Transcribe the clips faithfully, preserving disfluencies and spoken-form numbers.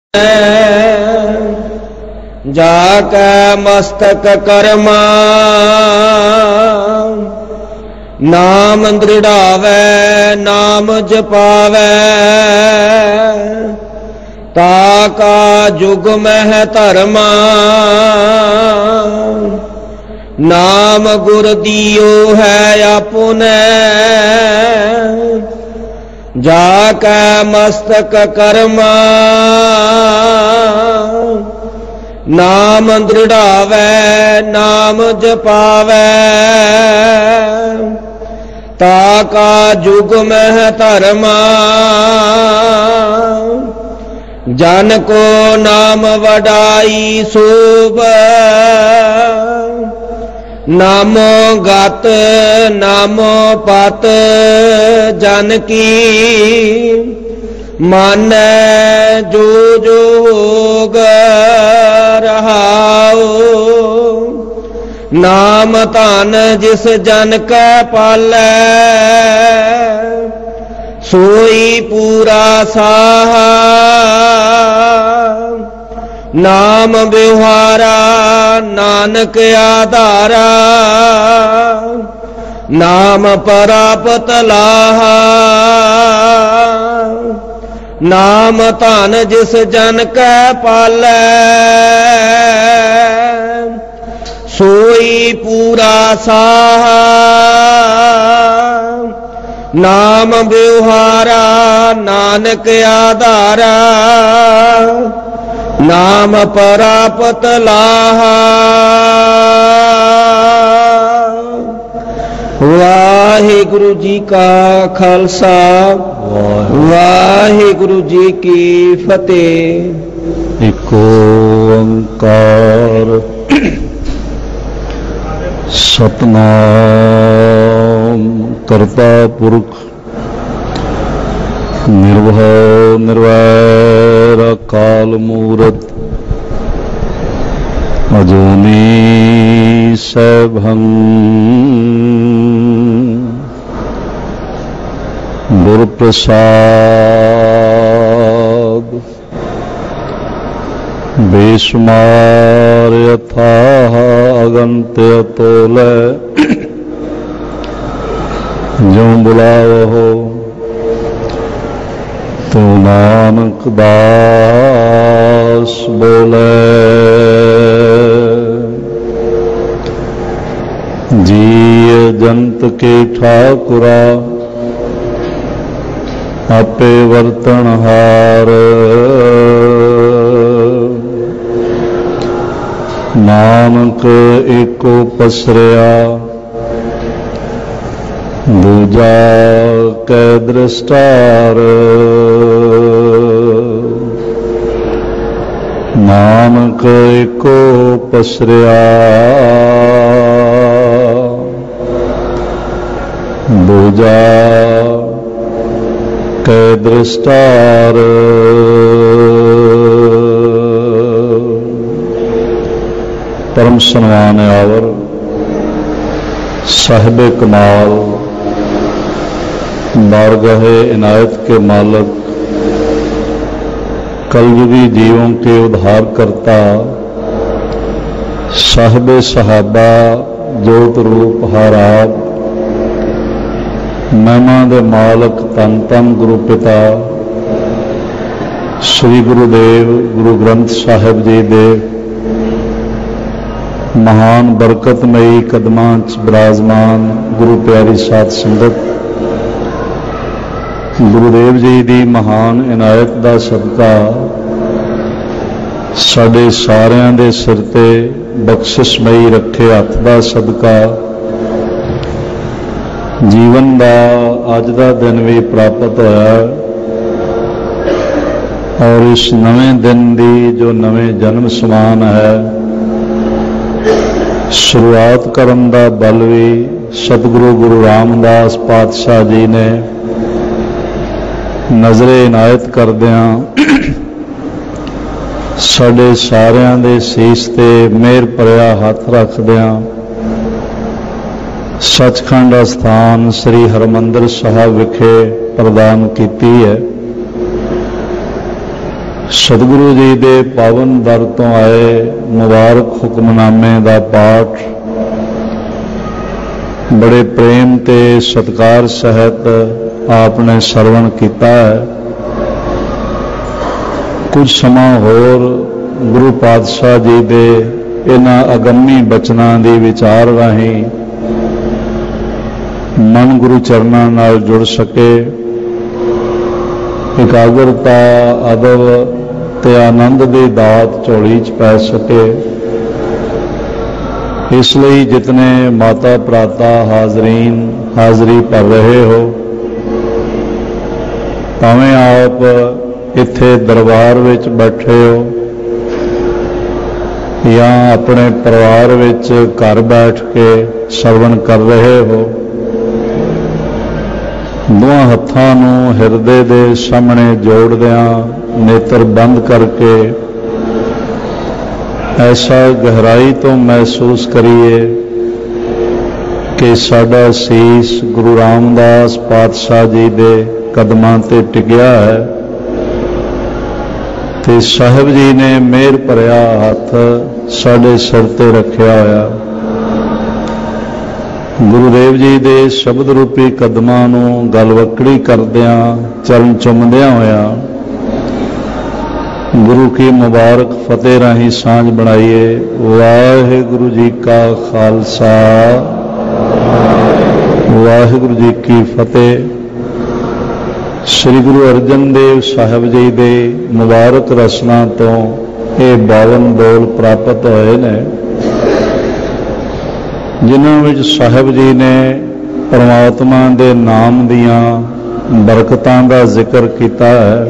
जाकै मस्तक कर्मा नाम दृढ़ावै नाम जपावै ताका जुग मह धर्मा नाम गुर दियो है आपुने जाकै मस्तक कर्मा नाम दृढ़ावै नाम जपावै ताका जुग मह धर्मा जन को नाम वडाई शोभ नामो गत नामो पत जन की मानै जो जो होग रहाओ नाम धन जिस जन कै पालै सोई पूरा साहा नाम बिहारा नानक आधारा नाम परापत लाहा नाम धन जिस जन कै पालै सोई पूरा साहा नाम बिहारा नानक आधारा नाम परापत लाहा। वाहिगुरु जी का खालसा वाहिगुरु जी की फतेह। एक ओंकार सतनाम करता पुरख निर्भय निर्वैर अकाल मूरत अजूनी सैभं गुरु प्रसाद बेशुमार यथाह अगंत अतोल ज्यों बुलावो तो नानक दास बोले। जीय जंत के ठाकुरा आपे वर्तनहार नानक एको पसरिया दूजा कै दृष्टार नानक एको पसरिया दूजा कै दृष्टार परम सन्मान आवर साहिब कमाल बारगाहे इनायत के मालक कलयुगी जीवों के उद्धार करता साहिब सहाबा जोत रूप हर आप महिमा दे मालक तन तन गुरु पिता श्री गुरुदेव गुरु ग्रंथ साहिब जी दे महान बरकतमयी कदमां च विराजमान गुरु प्यारी साध संगत गुरुदेव जी की महान इनायत का सदका साडे सारियां दे सिर ते बख्शिशमयी रखे हथ का सदका जीवन का अज का दिन भी प्राप्त होया और इस नवे दिन की जो नवे जन्म समान है शुरुआत करन दा बल भी सतगुरु गुरु रामदास पातशाह जी ने नजरे इनायत करदियां साडे सारियां दे सीस ते मेहर भरिया हथ रखदियां सचखंड अस्थान श्री हरमंदिर साहब विखे प्रदान कीती है। ਸਤਿਗੁਰੂ ਜੀ ਦੇ ਪਾਵਨ ਦਰ ਤੋਂ ਆਏ ਮੁਬਾਰਕ ਹੁਕਮਨਾਮੇ ਦਾ ਪਾਠ ਬੜੇ ਪ੍ਰੇਮ ਤੇ ਸਤਿਕਾਰ ਸਹਿਤ ਆਪ ਨੇ ਸਰਵਣ ਕੀਤਾ ਹੈ। ਕੁਝ ਸਮਾਂ ਹੋਰ ਗੁਰੂ ਪਾਤਸ਼ਾਹ ਜੀ ਦੇ ਇਹਨਾਂ ਅਗੰਮੀ ਬਚਨਾਂ ਦੀ ਵਿਚਾਰ ਰਾਹੀਂ ਮਨ ਗੁਰੂ ਚਰਨਾਂ ਨਾਲ ਜੁੜ ਸਕੇ, ਇਕਾਗਰਤਾ ਅਦਬ ਤੇ ਆਨੰਦ ਦੀ ਦਾਤ ਝੋਲੀ 'ਚ ਪੈ ਸਕੇ। ਇਸ ਲਈ ਜਿਤਨੇ ਮਾਤਾ ਭਰਾਤਾ ਹਾਜ਼ਰੀਨ ਹਾਜ਼ਰੀ ਭਰ ਰਹੇ ਹੋ, ਭਾਵੇਂ ਆਪ ਇੱਥੇ ਦਰਬਾਰ ਵਿੱਚ ਬੈਠੇ ਹੋ ਜਾਂ ਆਪਣੇ ਪਰਿਵਾਰ ਵਿੱਚ ਘਰ ਬੈਠ ਕੇ ਸਰਵਣ ਕਰ ਰਹੇ ਹੋ, ਦੋਹਾਂ ਹੱਥਾਂ ਨੂੰ ਹਿਰਦੇ ਦੇ ਸਾਹਮਣੇ ਜੋੜਦਿਆਂ ਨੇਤਰ ਬੰਦ ਕਰਕੇ ਐਸਾ ਗਹਿਰਾਈ ਤੋਂ ਮਹਿਸੂਸ ਕਰੀਏ ਕਿ ਸਾਡਾ ਸੀਸ ਗੁਰੂ ਰਾਮਦਾਸ ਪਾਤਸ਼ਾਹ ਜੀ ਦੇ ਕਦਮਾਂ ਤੇ ਟਿਕਿਆ ਹੈ ਤੇ ਸਾਹਿਬ ਜੀ ਨੇ ਮਿਹਰ ਭਰਿਆ ਹੱਥ ਸਾਡੇ ਸਿਰ ਤੇ ਰੱਖਿਆ ਹੋਇਆ। ਗੁਰੂਦੇਵ ਜੀ ਦੇ ਸ਼ਬਦ ਰੂਪੀ ਕਦਮਾਂ ਨੂੰ ਗਲਵੱਕੜੀ ਕਰਦਿਆਂ ਚਰਨ ਚੁੰਮਦਿਆਂ ਹੋਇਆ ਗੁਰੂ ਕੀ ਮੁਬਾਰਕ ਫਤਿਹ ਰਾਹੀਂ ਸਾਂਝ ਬਣਾਈਏ। ਵਾਹਿਗੁਰੂ ਜੀ ਕਾ ਖਾਲਸਾ, ਵਾਹਿਗੁਰੂ ਜੀ ਕੀ ਫਤਿਹ। ਸ੍ਰੀ ਗੁਰੂ ਅਰਜਨ ਦੇਵ ਸਾਹਿਬ ਜੀ ਦੇ ਮੁਬਾਰਕ ਰਸਨਾ ਤੋਂ ਇਹ ਬਾਵਨ ਬੋਲ ਪ੍ਰਾਪਤ ਹੋਏ ਨੇ, ਜਿਨ੍ਹਾਂ ਵਿੱਚ ਸਾਹਿਬ ਜੀ ਨੇ ਪਰਮਾਤਮਾ ਦੇ ਨਾਮ ਦੀਆਂ ਬਰਕਤਾਂ ਦਾ ਜ਼ਿਕਰ ਕੀਤਾ ਹੈ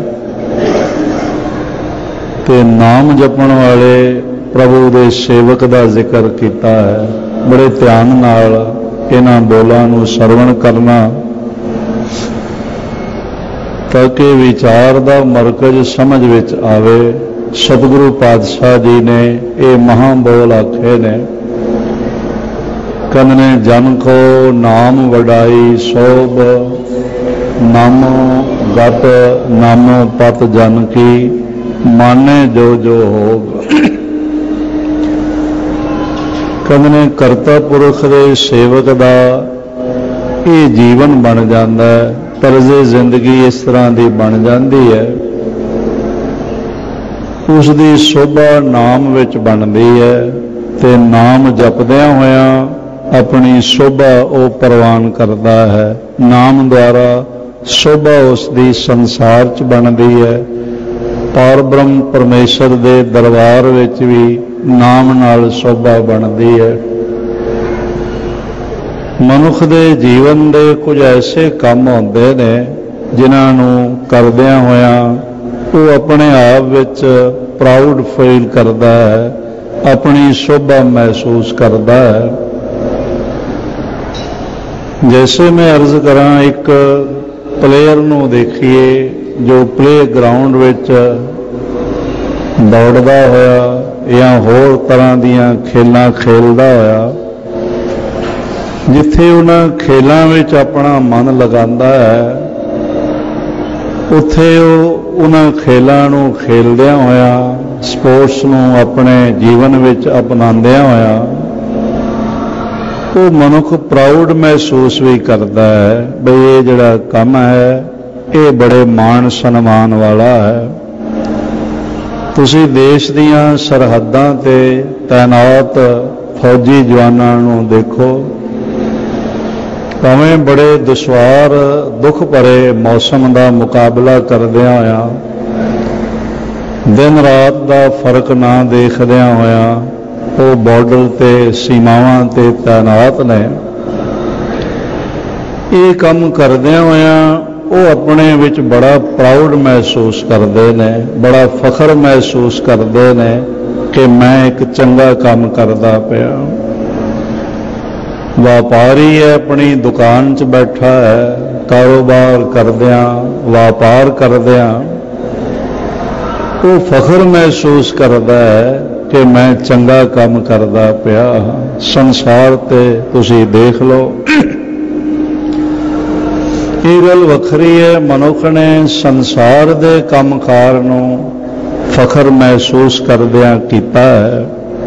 ਤੇ ਨਾਮ ਜਪਣ ਵਾਲੇ ਪ੍ਰਭੂ ਦੇ ਸੇਵਕ ਦਾ ਜ਼ਿਕਰ ਕੀਤਾ ਹੈ। ਬੜੇ ਧਿਆਨ ਨਾਲ ਇਹਨਾਂ ਬੋਲਾਂ ਨੂੰ ਸਰਵਣ ਕਰਨਾ ਤਾਂ ਕਿ ਵਿਚਾਰ ਦਾ ਮਰਕਜ਼ ਸਮਝ ਵਿੱਚ ਆਵੇ। ਸਤਿਗੁਰੂ ਪਾਤਸ਼ਾਹ ਜੀ ਨੇ ਇਹ ਮਹਾਂ ਬੋਲ ਆਖੇ ਨੇ, ਕਨਨੇ ਜਨ ਕੋ ਨਾਮ ਵਡਾਈ ਸੋਭ, ਨਾਮੋ ਗਤ ਨਾਮੋ ਪਤ ਜਨ ਕੀ, ਮਾਨੇ ਜੋ ਜੋ ਹੋਗ। ਕਨਨੇ ਕਰਤਾ ਪੁਰਖ ਦੇ ਸੇਵਕ ਦਾ ਇਹ ਜੀਵਨ ਬਣ ਜਾਂਦਾ ਹੈ, ਤਰਜ਼ੇ ਜ਼ਿੰਦਗੀ ਇਸ ਤਰ੍ਹਾਂ ਦੀ ਬਣ ਜਾਂਦੀ ਹੈ। ਉਸ ਦੀ ਸੋਭਾ ਨਾਮ ਵਿੱਚ ਬਣਦੀ ਹੈ ਤੇ ਨਾਮ ਜਪਦਿਆਂ ਹੋਇਆਂ ਆਪਣੀ ਸੋਭਾ ਉਹ ਪ੍ਰਵਾਨ ਕਰਦਾ ਹੈ। ਨਾਮ ਦੁਆਰਾ ਸੋਭਾ ਉਸ ਦੀ ਸੰਸਾਰ 'ਚ ਬਣਦੀ ਹੈ। ਪਾਰ ਬ੍ਰਹਮ ਪਰਮੇਸ਼ਰ ਦੇ ਦਰਬਾਰ ਵਿੱਚ ਵੀ ਨਾਮ ਨਾਲ ਸੋਭਾ ਬਣਦੀ ਹੈ। ਮਨੁੱਖ ਦੇ ਜੀਵਨ ਦੇ ਕੁਝ ਐਸੇ ਕੰਮ ਹੁੰਦੇ ਨੇ ਜਿਨ੍ਹਾਂ ਨੂੰ ਕਰਦਿਆਂ ਹੋਇਆਂ ਉਹ ਆਪਣੇ ਆਪ ਵਿੱਚ ਪ੍ਰਾਊਡ ਫੀਲ ਕਰਦਾ ਹੈ, ਆਪਣੀ ਸੋਭਾ ਮਹਿਸੂਸ ਕਰਦਾ ਹੈ। ਜੈਸੇ ਮੈਂ ਅਰਜ਼ ਕਰਾਂ, ਇੱਕ ਪਲੇਅਰ ਨੂੰ ਦੇਖੀਏ ਜੋ ਪਲੇ ਗਰਾਊਂਡ ਵਿੱਚ ਦੌੜਦਾ ਹੋਇਆ ਜਾਂ ਹੋਰ ਤਰ੍ਹਾਂ ਦੀਆਂ ਖੇਲਾਂ ਖੇਡਦਾ ਹੋਇਆ, ਜਿੱਥੇ ਉਹਨਾਂ ਖੇਲਾਂ ਵਿੱਚ ਆਪਣਾ ਮਨ ਲਗਾਉਂਦਾ ਹੈ, ਉੱਥੇ ਉਹ ਉਹਨਾਂ ਖੇਲਾਂ ਨੂੰ ਖੇਡਦਿਆਂ ਹੋਇਆ, ਸਪੋਰਟਸ ਨੂੰ ਆਪਣੇ ਜੀਵਨ ਵਿੱਚ ਅਪਣਾਉਂਦਿਆਂ ਹੋਇਆ ਉਹ ਮਨੁੱਖ ਪ੍ਰਾਊਡ ਮਹਿਸੂਸ ਵੀ ਕਰਦਾ ਹੈ ਬਈ ਇਹ ਜਿਹੜਾ ਕੰਮ ਹੈ ਇਹ ਬੜੇ ਮਾਣ ਸਨਮਾਨ ਵਾਲਾ ਹੈ। ਤੁਸੀਂ ਦੇਸ਼ ਦੀਆਂ ਸਰਹੱਦਾਂ ਤੇ ਤੈਨਾਤ ਫੌਜੀ ਜਵਾਨਾਂ ਨੂੰ ਦੇਖੋ, ਭਾਵੇਂ ਬੜੇ ਦੁਸ਼ਵਾਰ ਦੁੱਖ ਭਰੇ ਮੌਸਮ ਦਾ ਮੁਕਾਬਲਾ ਕਰਦਿਆਂ ਹੋਇਆਂ, ਦਿਨ ਰਾਤ ਦਾ ਫਰਕ ਨਾ ਦੇਖਦਿਆਂ ਹੋਇਆਂ ਉਹ ਬਾਰਡਰ ਤੇ ਸੀਮਾਵਾਂ ਤੇ ਤੈਨਾਤ ਨੇ। ਇਹ ਕੰਮ ਕਰਦਿਆਂ ਹੋਇਆਂ ਉਹ ਆਪਣੇ ਵਿੱਚ ਬੜਾ ਪ੍ਰਾਊਡ ਮਹਿਸੂਸ ਕਰਦੇ ਨੇ, ਬੜਾ ਫਖਰ ਮਹਿਸੂਸ ਕਰਦੇ ਨੇ ਕਿ ਮੈਂ ਇੱਕ ਚੰਗਾ ਕੰਮ ਕਰਦਾ ਪਿਆ। ਵਪਾਰੀ ਹੈ, ਆਪਣੀ ਦੁਕਾਨ 'ਚ ਬੈਠਾ ਹੈ, ਕਾਰੋਬਾਰ ਕਰਦਿਆਂ ਵਪਾਰ ਕਰਦਿਆਂ ਉਹ ਫਖਰ ਮਹਿਸੂਸ ਕਰਦਾ ਹੈ ਕਿ ਮੈਂ ਚੰਗਾ ਕੰਮ ਕਰਦਾ ਪਿਆ। ਸੰਸਾਰ ਤੇ ਤੁਸੀਂ ਦੇਖ ਲਓ, ਇਹ ਗੱਲ ਵੱਖਰੀ ਹੈ। ਮਨੁੱਖ ਨੇ ਸੰਸਾਰ ਦੇ ਕੰਮਕਾਰ ਨੂੰ फखर महसूस करदियां कीता है,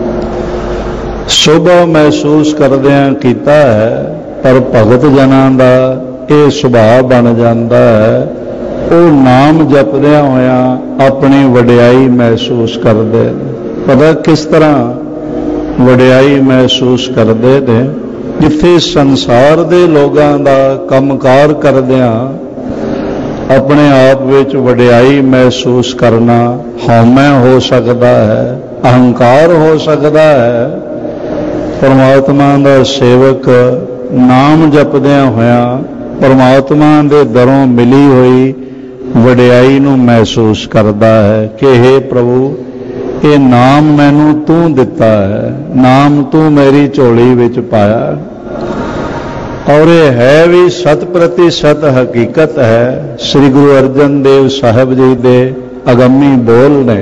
शोभा महसूस करदियां कीता है, पर भगत जनां दा ये सुभाव बन जाता है, वो नाम जपदियां होया अपनी वडियाई महसूस करते। पता किस तरह वडियाई महसूस करते थे? जिथे संसार दे लोगां दा कमकार करदियां अपने आप विच वडियाई महसूस करना हौमै हो सकता है, अहंकार हो सकता है, परमात्मा दा सेवक नाम जपदियां होया परमात्मा दे दरों मिली हुई वडियाई नूं महसूस करता है कि हे प्रभु, ये नाम मैनू तू दिता है, नाम तू मेरी झोली विच पाया, और ये है भी सत प्रतिशत हकीकत है। श्री गुरु अर्जन देव साहब जी दे अगमी बोल ने,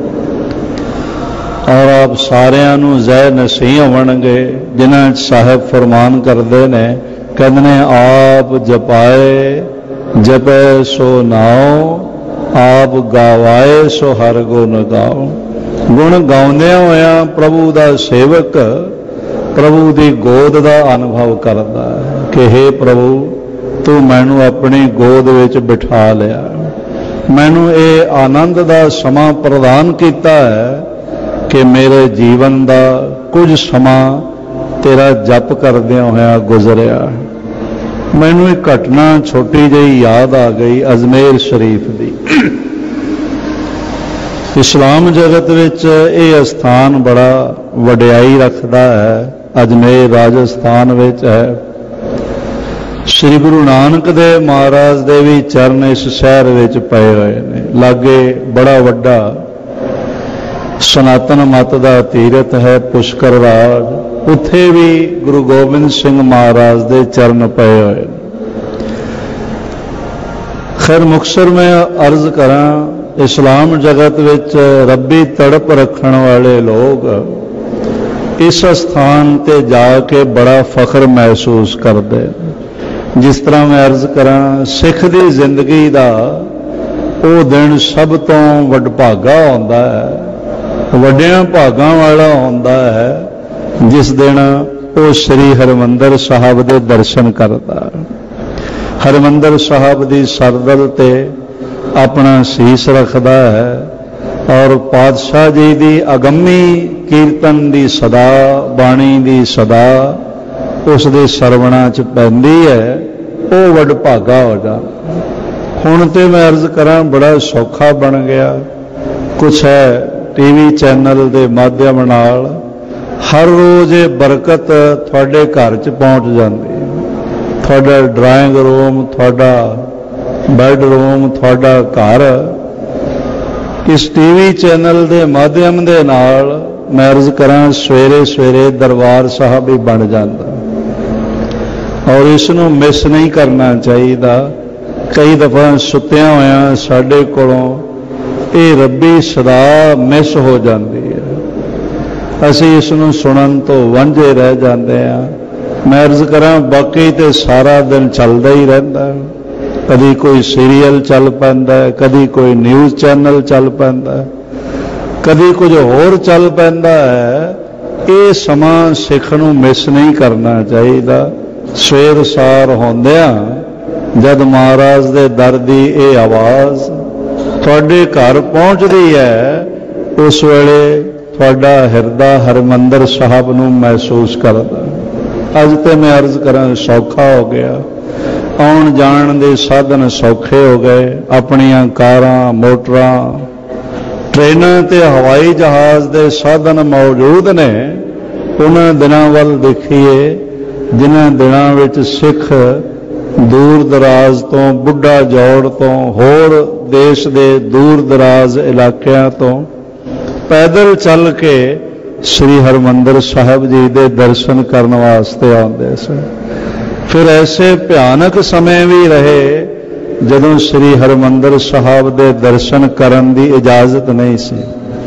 और आप सारियां नूं जय नसीह होणगे जिन्हां साहब फरमान करते ने, कहते ने आप जपाए जपे सो नाओ, आप गावाए सो हर गुण गाओ। गुण गाउंदियां होया प्रभु दा सेवक प्रभु की गोद का अनुभव करता है कि हे प्रभु, तू मैनू अपनी गोद विच बिठा लिया, मैनू ये आनंद का समा प्रदान किया है कि मेरे जीवन का कुछ समा तेरा जप करदियां होया गुजरिया। मैनू एक घटना छोटी जी याद आ गई अजमेर शरीफ की। इस्लाम जगत विच ये स्थान बड़ा वडियाई रखता है। अजमेर राजस्थान विच है। श्री गुरु नानक देव महाराज दे भी चरण इस शहर विच पए हुए ने। लागे बड़ा वड्डा सनातन मत का तीरथ है पुष्कर राज, उत्थे भी गुरु गोबिंद सिंह महाराज दे चरण पए हुए। खैर मुक्तसर में अर्ज करा, इस्लाम जगत विच रब्बी तड़प रखण वाले लोग इस स्थान ते जाके बड़ा फख्र महसूस करते। जिस तरह मैं अर्ज करा, सिख की जिंदगी का वो दिन सब तो वडभागा होंदा है, वड्डियां भागां वाला होंदा है जिस दिन वो श्री हरमंदर साहब के दर्शन करता। हरमंदर साहब की सरदल ते अपना शीश रखता है और पातशाह जी की अगमी कीर्तन की सदा, बाणी की सदा उस दे सरवणा च पैंदी है, वो वडभागा हो जा। हुण ते मैं अर्ज करा बड़ा सौखा बन गया। कुछ है टीवी चैनल के माध्यम नाल हर रोज़ ये बरकत थोड़े घर च पहुँच जाती। थोड़ा ड्राइंग रूम, थोड़ा बैडरूम, थोड़ा घर इस टीवी चैनल के माध्यम के नाल मैं अर्ज करा सवेरे सवेरे दरबार साहब ही बन जाता, और इसनों मिस नहीं करना चाहिए। कई दफा सुत्तियां होया साडे कोलों ये रब्बी सदा मिस हो जाती है, असी इसनों सुनन तो वांझे रह जाते हैं। मैं अर्ज करा बाकी तो सारा दिन चलता ही रहता है, कभी कोई सीरीयल चल पैंदा है, कभी कोई न्यूज़ चैनल चल पैंदा है, कभी कुछ होर चल पैंदा है। ये समा सिख नूं मिस नहीं करना चाहिए। सवेर सार होंदियां जद महाराज दे दर दी ये आवाज़ तुहाडे घर पहुँचती है, उस वेले तुहाडा हिरदा हरमंदर साहब नूं महसूस करदा। अज तो मैं अर्ज करा सौखा हो गया, आउण जाण दे साधन सौखे हो गए। अपनियां कारां, मोटरां, ट्रेनां ते हवाई जहाज़ दे साधन मौजूद ने। उन्हां दिनां वल देखिए जिन्हां दिनां विच सिख दूर दराज तो, बुढ़ा जौड़ तो, होर देश दे दूर दराज इलाकियां तो पैदल चल के श्री हरमंदर साहब जी दे दर्शन करने वास्ते आउंदे सन। फिर ऐसे भयानक समय भी रहे जदों श्री हरमंदर साहब दे दर्शन करन दी इजाजत नहीं सी।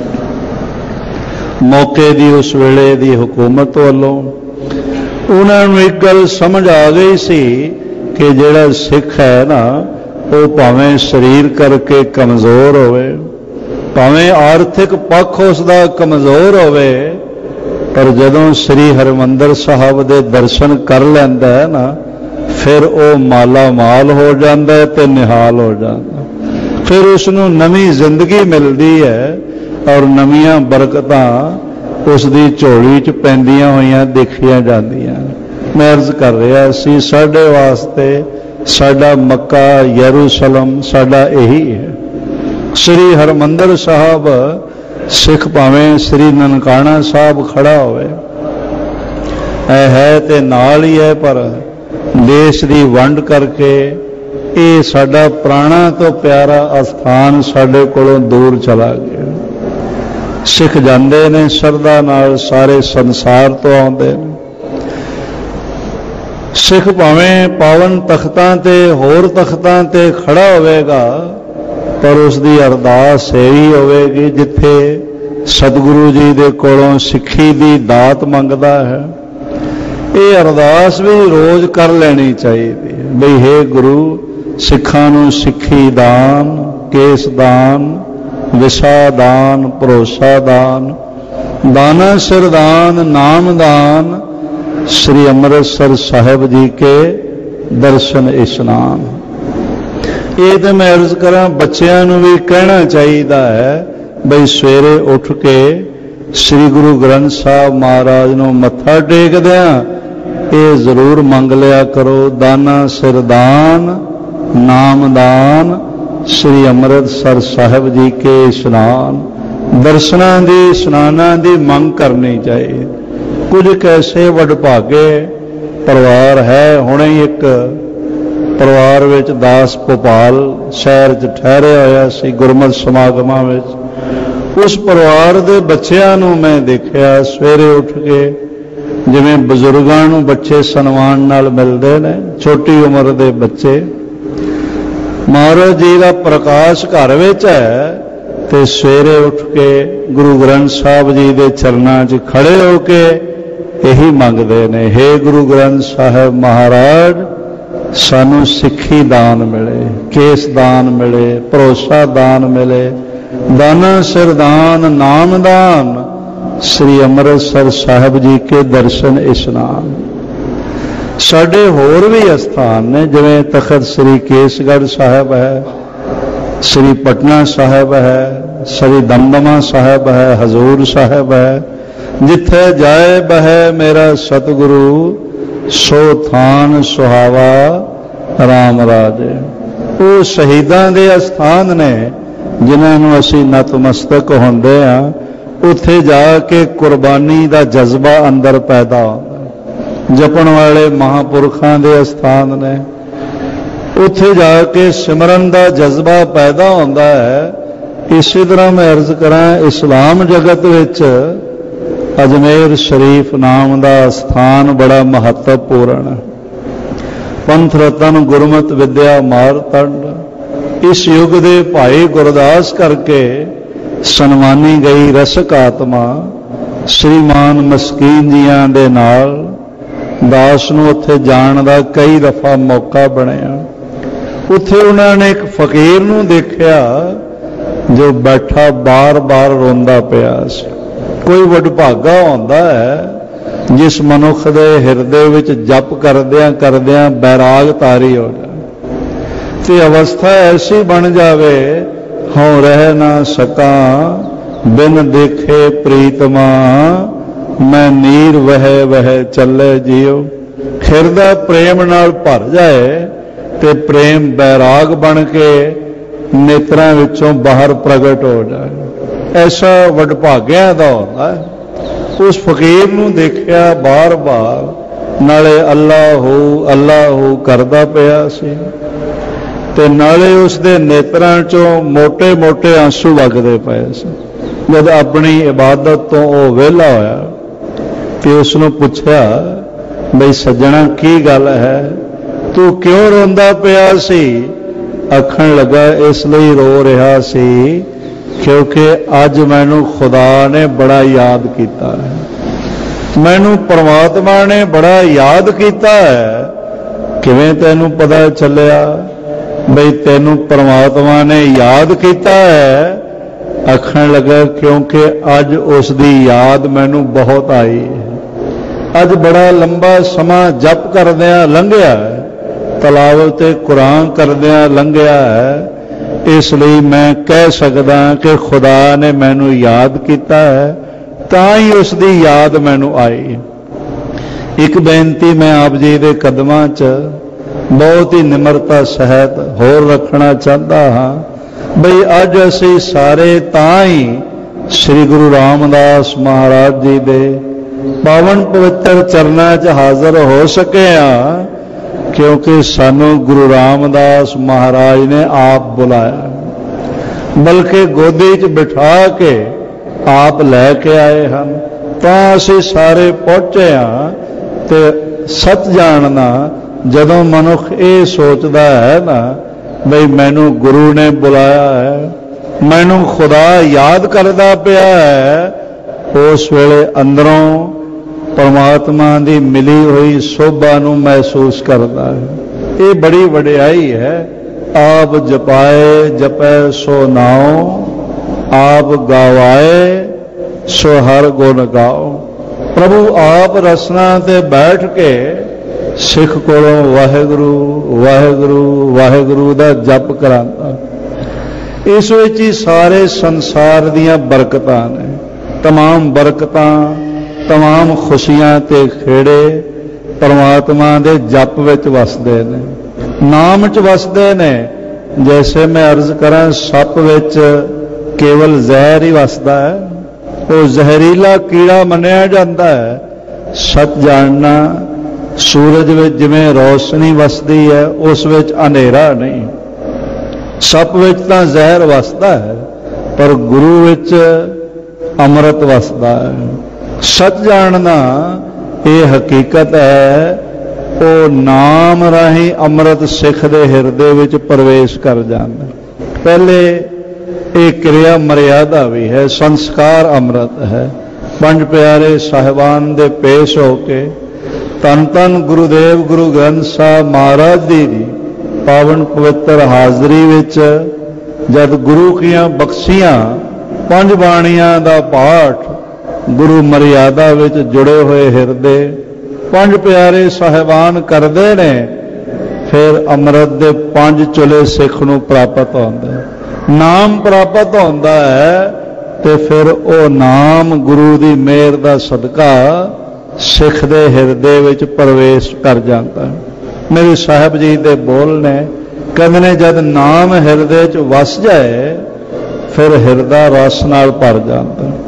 मौके दी उस वेले दी हुकूमत वालों उन्हां नूं एक गल समझ आ गई सी कि जिहड़ा सिख है ना, वो भावें शरीर करके कमज़ोर होवे, ਭਾਵੇਂ ਆਰਥਿਕ ਪੱਖ ਉਸ ਦਾ ਕਮਜ਼ੋਰ ਹੋਵੇ, ਪਰ ਜਦੋਂ ਸ੍ਰੀ ਹਰਿਮੰਦਰ ਸਾਹਿਬ ਦੇ ਦਰਸ਼ਨ ਕਰ ਲੈਂਦਾ ਹੈ ਨਾ, ਫਿਰ ਉਹ ਮਾਲਾ ਮਾਲ ਹੋ ਜਾਂਦਾ ਹੈ ਤੇ ਨਿਹਾਲ ਹੋ ਜਾਂਦਾ। ਫਿਰ ਉਸ ਨੂੰ ਨਵੀਂ ਜ਼ਿੰਦਗੀ ਮਿਲਦੀ ਹੈ ਔਰ ਨਵੀਆਂ ਬਰਕਤਾਂ ਉਸ ਦੀ ਝੋਲੀ 'ਚ ਪੈਂਦੀਆਂ ਹੋਈਆਂ ਦੇਖੀਆਂ ਜਾਂਦੀਆਂ। ਮੈਂ ਅਰਜ਼ ਕਰ ਰਿਹਾ ਸੀ, ਸਾਡੇ ਵਾਸਤੇ ਸਾਡਾ ਮੱਕਾ ਯਰੂਸ਼ਲਮ ਸਾਡਾ ਇਹੀ ਹੈ। ਸ੍ਰੀ ਹਰਿਮੰਦਰ ਸਾਹਿਬ, ਸਿੱਖ ਭਾਵੇਂ ਸ੍ਰੀ ਨਨਕਾਣਾ ਸਾਹਿਬ ਖੜਾ ਹੋਵੇ, ਇਹ ਹੈ ਤੇ ਨਾਲ ਹੀ ਹੈ, ਪਰ ਦੇਸ਼ ਦੀ ਵੰਡ ਕਰਕੇ ਇਹ ਸਾਡਾ ਪ੍ਰਾਣਾ ਤੋਂ ਪਿਆਰਾ ਅਸਥਾਨ ਸਾਡੇ ਕੋਲੋਂ ਦੂਰ ਚਲਾ ਗਿਆ। ਸਿੱਖ ਜਾਂਦੇ ਨੇ ਸ਼ਰਧਾ ਨਾਲ, ਸਾਰੇ ਸੰਸਾਰ ਤੋਂ ਆਉਂਦੇ ਨੇ। ਸਿੱਖ ਭਾਵੇਂ ਪਾਵਨ ਤਖਤਾਂ ਤੇ ਹੋਰ ਤਖਤਾਂ ਤੇ ਖੜਾ ਹੋਵੇਗਾ, ਪਰ ਉਸ ਦੀ ਅਰਦਾਸ ਇਹੀ ਹੋਵੇਗੀ ਜਿੱਥੇ ਸਤਿਗੁਰੂ ਜੀ ਦੇ ਕੋਲੋਂ ਸਿੱਖੀ ਦੀ ਦਾਤ ਮੰਗਦਾ ਹੈ। ਇਹ ਅਰਦਾਸ ਵੀ ਰੋਜ਼ ਕਰ ਲੈਣੀ ਚਾਹੀਦੀ ਹੈ, ਬਈ ਹੇ ਗੁਰੂ, ਸਿੱਖਾਂ ਨੂੰ ਸਿੱਖੀ ਦਾਨ, ਕੇਸ ਦਾਨ, ਵਿਸਾ ਦਾਨ, ਭਰੋਸਾ ਦਾਨ, ਦਾਨਾ ਸਿਰ ਦਾਨ, ਨਾਮ ਦਾਨ, श्री अमृतसर साहिब जी के दर्शन इशनान। ये तो मैं अर्ज करा, बच्चों को भी कहना चाहिए है बई सवेरे उठ के श्री गुरु ग्रंथ साहब महाराज को मत्था टेकद्या ये जरूर मंग लिया करो, दाना सिर दान, नाम दान, श्री अमृतसर साहिब जी के इशनान, दर्शनां दी इशनानां दी मंग करनी चाहिए। कुछ कैसे वडभागे परिवार है, हुणे एक परिवार विच दास भोपाल शहर च ठहरे होया सी गुरमत समागमां विच, उस परिवार दे बच्चिआं नूं मैं देखिया सवेरे उठ के जिवें बजुर्गां नूं बच्चे सन्मान नाल मिलदे ने, छोटी उम्र दे बच्चे। महाराज जी का प्रकाश घर विच है ते सवेरे उठ के गुरु ग्रंथ साहब जी दे चरनां च खड़े हो के यही मंगते ने, हे गुरु ग्रंथ साहब महाराज सानू सिक्खी दान मिले, केस दान मिले, भरोसा दान मिले, दाना सिर दान, नाम दान, श्री अमृतसर साहिब जी के दर्शन इशनान। साडे होर भी अस्थान ने, जिवें तखत श्री केसगढ़ साहिब है, श्री पटना साहिब है, श्री दमदमा साहिब है, हजूर साहिब है। जिथे जाए बहे मेरा सतगुरु, सो थान सुहावा राम राजे। वो शहीदां दे अस्थान ने जिन्हां नूं असीं नतमस्तक होंदे हां, उत्थे जाके कुर्बानी दा जज्बा अंदर पैदा होंदा। जपण वाले महापुरखां दे अस्थान ने, उत्थे जाके सिमरन दा जज्बा पैदा होंदा है। इसी तरह मैं अर्ज करां, इस्लाम जगत विच अजमेर शरीफ नाम का स्थान बड़ा महत्वपूर्ण है। पंथ रतन गुरमत विद्या मारतंड इस युग दे भाई गुरदास करके सन्मानी गई रसक आत्मा श्रीमान मस्कीन जियां दे नाल दास नूं उत्थे जाण दा कई दफा मौका बनया। उत्थे उन्होंने एक फकीर नूं देखिया जो बैठा बार बार रोंदा पिया सी। कोई वडभागा होंदा है जिस मनुख दे हिरदे विच जप करदियां करदियां बैराग तारी हो जाए ते अवस्था ऐसी बन जावे, हों रह ना सका बिन देखे प्रीतमा, मैं नीर वह वह चले जियो। हिरदा प्रेम नाल भर जाए ते प्रेम बैराग बन के नेत्रां विचों बाहर प्रगट हो जाए। ऐसा वडभाग्या दा होंदा है। उस फकीर नूं देखिया बार बार, नाले अल्लाह अल्लाह करदा पिया सी ते नाले उसदे नेत्रां चों मोटे मोटे आंसू वगदे पए सी। जद अपनी इबादत तो वह वेला होया ते उसनूं पुछया, बई सज्जणा की गल है, तू क्यों रोंदा पिया सी? आखण लगा, इसलिए रो रहा सी क्योंकि अज मैनू खुदा ने बड़ा याद किया है, मैनू परमात्मा ने बड़ा याद किया है। किवें तैनू पता चलिया? बई तैनू परमात्मा ने याद किया है आखण लगा क्योंकि अज उसकी याद मैनू बहुत आई है। अज बड़ा लंबा समा जप करदियां लंघिया है, तलावत ते कुरान करदियां लंघिया है, इसलिए मैं कह सकदा कि खुदा ने मैनू याद किया है, तां ही उसकी याद मैनू आई। एक बेनती मैं आप जी के कदमां च बहुत ही निमरता सहित होर रखना चाहता हाँ, बई अज असी सारे तां ही श्री गुरु रामदास महाराज जी दे पावन पवित्र चरनां च हाज़र हो सके हाँ, क्योंकि सानू गुरु रामदास महाराज ने आप बुलाया, बल्कि गोदी च बिठा के आप लैके आए हैं। तां असी सारे पहुंचे हाँ। ते सच जानना जदों मनुख ये सोचता है ना बई मैनू गुरु ने बुलाया है, मैनू खुदा याद करता पिया है, उस वेले अंदरों परमात्मा की मिली हुई शोभा नू महसूस करता है। ये बड़ी वडियाई है। आप जपाए जपै सो नाओ, आप गावाए सो हर गुण गाओ। प्रभु आप रसना ते बैठ के सिख कोलों वाहिगुरु वाहिगुरु वाहिगुरु दा जप करांदा। इस विच ही सारे संसार दियां बरकतां ने, तमाम बरकतां तमाम खुशियां ते खेड़े परमात्मा दे जप विच वसदे ने, नाम च वसदे ने। जैसे मैं अर्ज करां सप विच केवल जहर ही वसदा है, वो जहरीला कीड़ा मनिया जाता है। सच जानना सूरज विच जिवें रोशनी वसदी है, उस विच अंधेरा नहीं। सप विच तां जहर वसदा है, पर गुरु विच अमृत वसदा है। सच जानना ये हकीकत है, वो नाम राही अमृत सिख दे हिरदे विच प्रवेश कर जाता। पहले एक क्रिया मर्यादा भी है, संस्कार अमृत है। पंज प्यारे साहिबान दे पेश होके तन तन गुरुदेव गुरु ग्रंथ साहब महाराज जी दी पावन पवित्र हाजरी विच जद गुरु कियां बख्शियां पंज बाणियां दा पाठ गुरु मर्यादा विच जुड़े हुए हिरदे पंज प्यारे साहिबान करते ने, फिर अमृत दे पंज चुले सिख नूं प्राप्त होंदा है, नाम प्राप्त होंदा है। ते फिर वो नाम गुरु दी मेहर दा सदका सिख दे हिरदे विच प्रवेश कर जाता है। मेरे साहब जी दे बोल ने कहंदे ने जद नाम हिरदे च वस जाए फिर हिरदा रस नाल भर जाता है,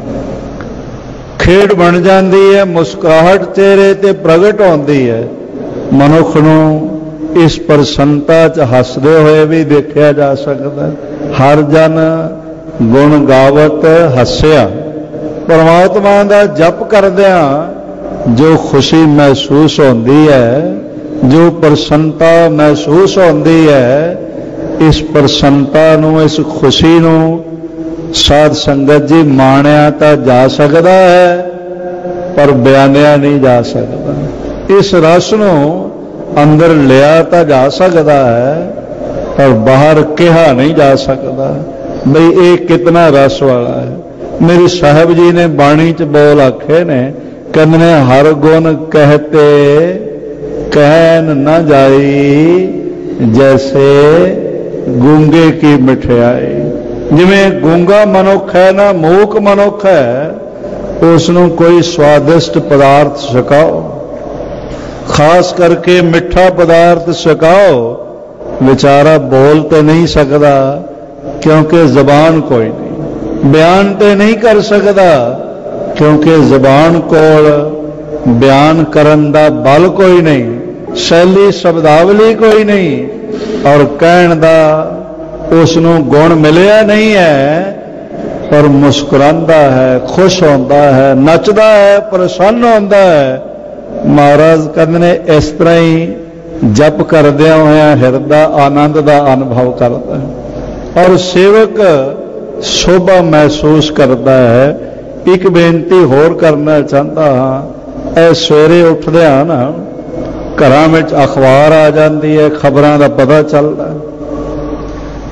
खेड बन जाती है, मुस्कुराहट चेहरे ते प्रगट होती है। मनुख नूं इस प्रसन्नता च हसदे हुए भी देखा जा सकता है। हर जन गुण गावत हस्या, परमात्मा दा जप करदियां जो खुशी महसूस होती है, जो प्रसन्नता महसूस होती है, इस प्रसन्नता नूं इस खुशी नूं साध संगत जी माणिया तो जा सकता है, पर बयानिया नहीं जा सकता। इस रस नूं अंदर लिया तो जा सकता है, पर बाहर कहा नहीं जा सकता बई ये कितना रस वाला है। मेरे साहब जी ने बाणी च बोल आखे ने, कहते ने हर गुण कहते कहन न जाई, जैसे गूंगे की मिठाई। जिमें गूंगा मनुख है ना मूक मनुख है, उसनों कोई स्वादिष्ट पदार्थ छकाओ, खास करके मिठा पदार्थ छकाओ, बेचारा बोल तो नहीं सकता क्योंकि जबान कोई नहीं, बयान तो नहीं कर सकता क्योंकि जबान कोल बयान करन दा बल कोई नहीं, शैली शब्दावली कोई नहीं, और कहण दा उसनों गुण मिलिया नहीं है, पर मुस्कुरांदा है, खुश होता है, नचदा है, प्रसन्न होता है। महाराज कहते ने इस तरह ही जप करदिया होया हिरदा आनंद का अनुभव करता है और सेवक शोभा महसूस करता है। एक बेनती होर करना चाहता हाँ, ए सवेरे उठदे ना घरां विच अखबार आ जाती है, खबरां दा पता चलता है,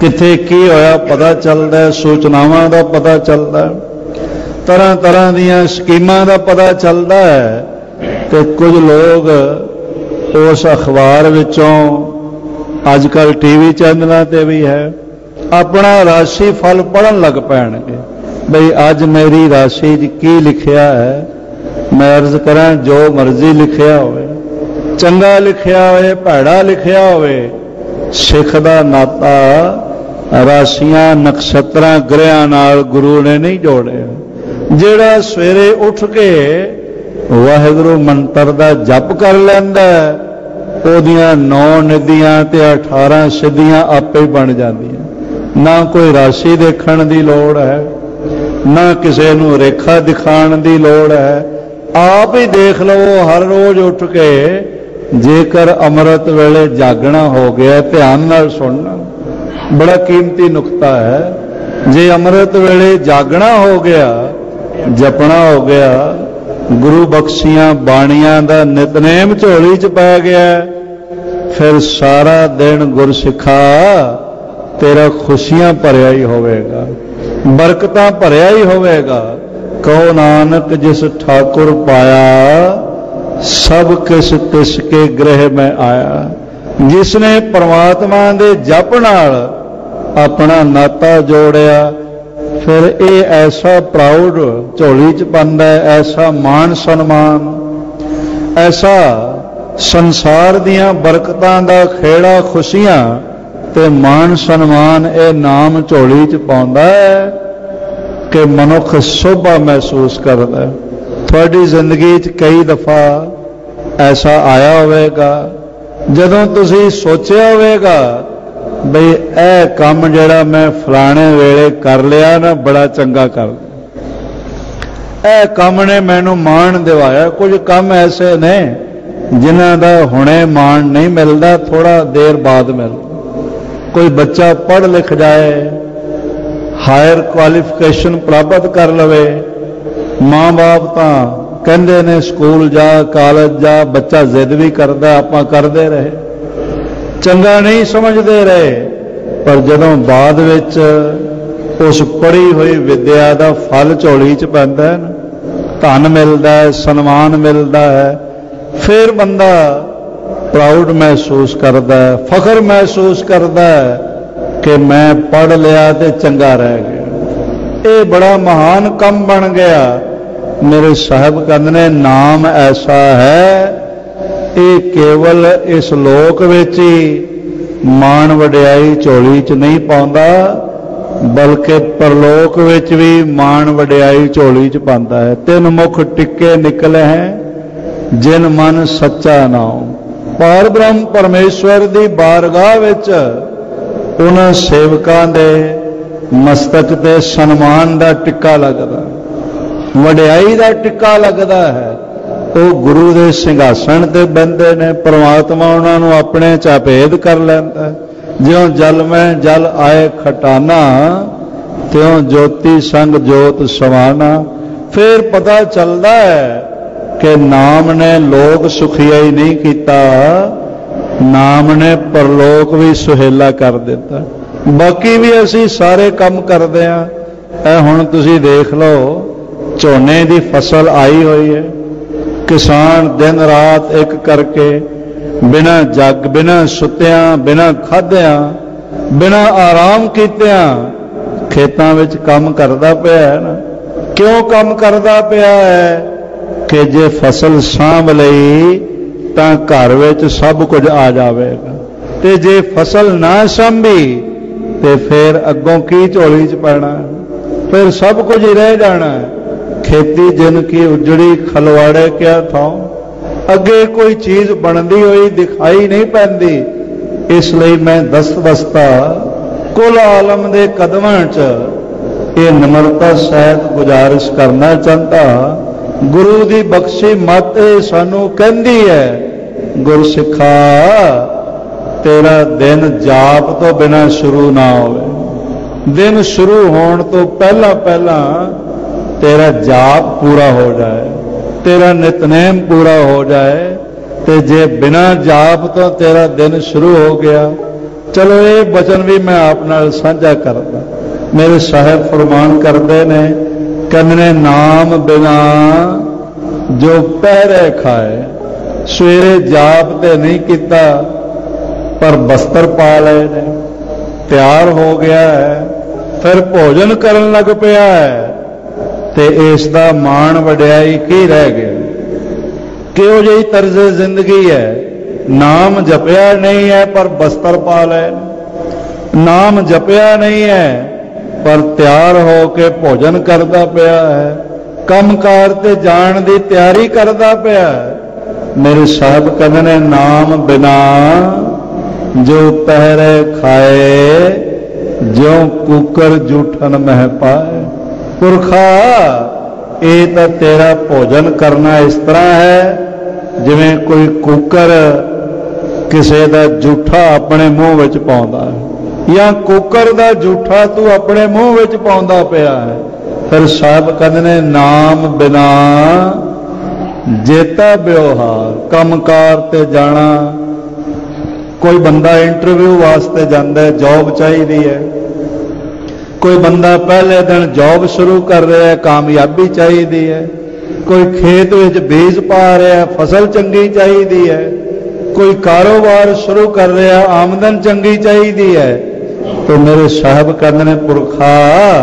किथे की होया पता चलता है, सूचनावां का पता चलता है, तरह तरह दीयां स्कीमां का पता चलता है। तो कुछ लोग उस अखबार विचों अजकल टीवी चैनलों ते भी है अपना राशि फल पढ़न लग पैणगे। बई अज मेरी राशि की लिखिया है। मैं अर्ज करा जो मर्जी लिखिया होवे, चंगा लिखिया होवे भैड़ा लिखिया होवे, सिख दा नाता राशियां नक्षत्रां ग्रहां नाल गुरु ने नहीं जोड़े। जिहड़ा सवेरे उठ के वाहिगुरू मंत्र दा जप कर लैंदा ओदियां नौ निधियां ते अठारह सिद्धियां आपे ही बन जांदियां। ना कोई राशि देखण दी लोड़ है, ना किसी नूं रेखा दिखाण दी लोड़ है। आप ही देख लवो हर रोज उठ के जेकर अमृत वेले जागना हो गया, ध्यान नाल सुनना, बड़ा कीमती नुकता है। जे अमृत वेले जागना हो गया, जपना हो गया, गुरु बख्शियां बाणियां दा नितनेम झोली च पै गया, फिर सारा दिन गुरसिखा तेरा खुशियां भरिया ही होवेगा, बरकतां भरिया ही होवेगा। कहो नानक जिस ठाकुर पाया, सब किस तिस के गृह में आया। जिसने परमात्मा दे जप नाल अपना नाता जोड़िया, फिर ये ऐसा प्राउड झोली च पांदा है, ऐसा मान सन्मान, ऐसा संसार दियां बरकतां दा खेड़ा खुशियां ते मान सन्मान ये नाम झोली च पाउंदा है कि मनुख शोभा महसूस करता है। थोड़ी जिंदगी च कई दफा ऐसा आया होवेगा जदों तुसी सोचिया होवेगा बई ए काम जिहड़ा मैं फलाने वेले कर लिया ना बड़ा चंगा कर लिया, ए काम ने मैनू मान दिवाया। कुछ काम ऐसे ने जिन्हां दा हुणे मान नहीं मिलता, थोड़ा देर बाद मिलता। कोई बच्चा पढ़ लिख जाए, हायर क्वालिफिकेशन प्राप्त कर लवे, माँ बाप तो कहते ने स्कूल जा कॉलेज जा, बच्चा जिद भी करता, आपां करते रहे, चंगा नहीं समझते रहे। पर जदों बाद विच उस पढ़ी हुई विद्या का फल झोली च पैंदा है, धन मिलता है, सन्मान मिलता है, फिर बंदा प्राउड महसूस करता है, फखर महसूस करता है कि मैं पढ़ लिया तो चंगा रह गया, ये बड़ा महान काम बन गया। मेरे साहब कहते ने नाम ऐसा है, ये केवल इस लोक विच ही मान वडियाई झोली च नहीं पाउंदा, बल्कि परलोक विच भी मान वडियाई झोली च पांदा है। तिन मुख टिक्के निकले हैं जिन मन सच्चा नाम। पार ब्रह्म परमेश्वर की बारगाह विच उन्हां सेवकां दे मस्तक ते सन्मान का टिक्का लगदा, वडियाई का टिक्का लगता है। वो गुरु के सिंघासन ते बंदे ने, परमात्मा उन्होंने अपने चाभेद कर लैंदा। ज्यों जल में जल आए खटाना, त्यों ज्योति संग जोत समाना। फिर पता चलता है कि नाम ने लोक सुखिया ही नहीं किया, नाम ने परलोक भी सुहेला कर दिता। बाकी भी असी सारे काम करते हैं। हुण तुसी देख लो, झोने की फसल आई हुई है, किसान दिन रात एक करके बिना जग बिना सुत्या बिना खाद्या बिना आराम कीतिया खेतों में काम करता पिया है ना। क्यों काम करता पिया है कि जे फसल सांभ लई तां घर विच सब कुछ आ जाएगा, ते जे फसल ना सांभी ते फिर अगों की झोली च पैना, फिर सब कुछ ही रह जाना है। खेती जिनकी उजड़ी खलवाड़े क्या था, अगे कोई चीज बनती हुई दिखाई नहीं पैंदी। इसलिए मैं दस दस्ता कुल आलम दे कदमां च ये नम्रता सहित गुजारिश करना चाहता, गुरु की बख्शी मत सानू कहती है, गुरसिखा तेरा दिन जाप तो बिना शुरू ना होवे, दिन शुरू होने तो पहला पहला तेरा जाप पूरा हो जाए, तेरा नितनेम पूरा हो जाए। ते जे बिना जाप तो तेरा दिन शुरू हो गया चलो ये बचन भी मैं आप नाल साझा करदा। मेरे साहिब फरमान करते ने, कहंदे नाम बिना जो पहरे खाए, सवेरे जाप ते नहीं किता पर बस्तर पा लए ने, तैयार हो गया है, फिर भोजन करन लग पिया है, ते इसदा मान वड्याई की रह गया? किहो जी तर्ज जिंदगी है? नाम जपया नहीं है पर बस्तर पा लए, नाम जपया नहीं है पर तैयार हो के भोजन करता पिया है, कम कार ते जाण दी तैयारी करता पिया है। मेरे साहब कहंदे ने नाम बिना जो पहरे खाए, जो कुकर जूठन मह पाए। पुरखा ये तो तेरा भोजन करना इस तरह है जिवें कोई कुकर किसी का जूठा अपने मुंह विच पाउंदा है, या कुकर का जूठा तू अपने मुंह विच पाउंदा पिया है। फिर साहब कहंदे ने नाम बिना जेता व्यवहार, कमकार ते जाना। कोई बंदा इंटरव्यू वास्ते जाता है, जॉब चाहिए है, कोई बंदा पहले दिन जॉब शुरू कर रहा है, कामयाबी चाहिए है, कोई खेत विच बीज पा रहा है, फसल चंगी चाहिए है, कोई कारोबार शुरू कर रहा है, आमदन चंगी चाहिए है। तो मेरे साहब कहंदे ने पुरखा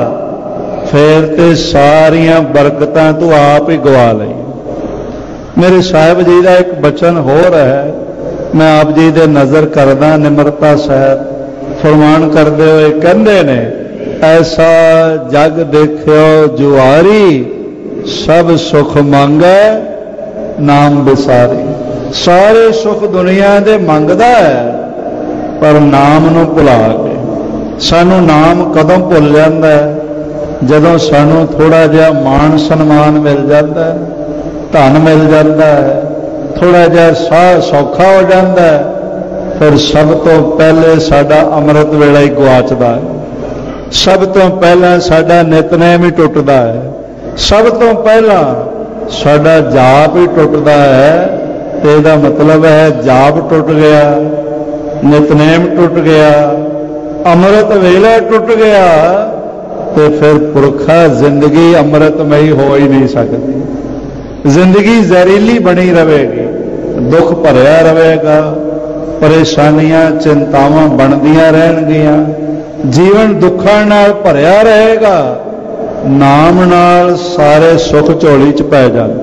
फिर ते सारियां बरकतां तू आप ही गवा लई। मेरे साहब जी का एक बचन हो रहा है, मैं आप जी दे नज़र करदा। निमरता साहब फरमान करते हुए कहंदे ने, ऐसा जग देखियो जुआरी, सब सुख मंगे नाम बिसारी। सारे सुख दुनिया दे मंगदा है पर नाम नूं भुला के। सानू नाम कदों भुल जाता है? जदों सानू थोड़ा जिहा मान सन्मान मिल जाता है, धन मिल जाता है, थोड़ा जिहा साह सौखा हो जाता है, फिर सब तो पहले साडा अमृत वेला ही गुआचदा है, सब तो पहला साडा नितनेम ही टुटदा है, सब तो पहला साडा जाप ही टुटदा है। तो इसका मतलब है जाप टुट गया, नितनेम टुट गया, अमृत वेला टुट गया, तो फिर पुरखा जिंदगी अमृतमयी हो ही नहीं सकती। जिंदगी जहरीली बनी रहेगी, दुख भरिया रहेगा, परेशानियां चिंतावां बनदियां रहणगियां, जीवन दुखां नाल भरिया रहेगा। नाम नाल सारे सुख झोली च पै जाते।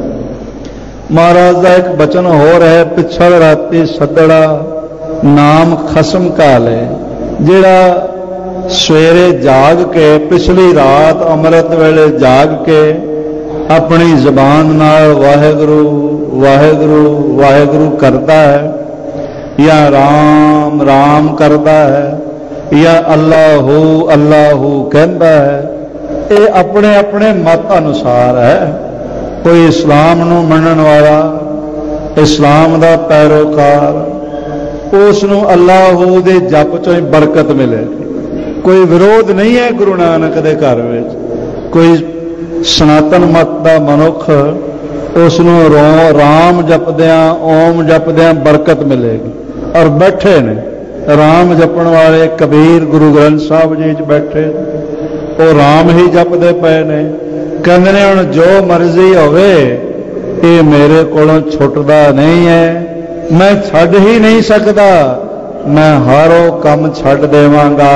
महाराज का एक बचन हो रहा है, पिछड़ राती सदड़ा नाम खसम काले। जिहड़ा सवेरे जाग के, पिछली रात अमृत वेले जाग के अपनी जबान नाल वाहेगुरु वाहेगुरु वाहेगुरु करता है, या राम राम करता है, या अल्लाहू अल्लाहू कहता है, ये अपने अपने मत अनुसार है। कोई इस्लाम नूं मनण वाला, इस्लाम दा पैरोकार, उसनूं अल्लाहू दे जप चों ही बरकत मिलेगी। कोई विरोध नहीं है गुरु नानक दे घर विच। कोई सनातन मत दा मनुख उसनूं रो राम जपदियां ओम जपदियां बरकत मिलेगी। और बैठे ने राम जपण वाले कबीर गुरु ग्रंथ साहब जी च बैठे, वो राम ही जपदे पे ने। कहंदे ने हुण जो मर्जी होवे, ये मेरे कोलों छुटदा नहीं है, मैं छड्ड ही नहीं सकदा, मैं हारो कम छड्ड देवांगा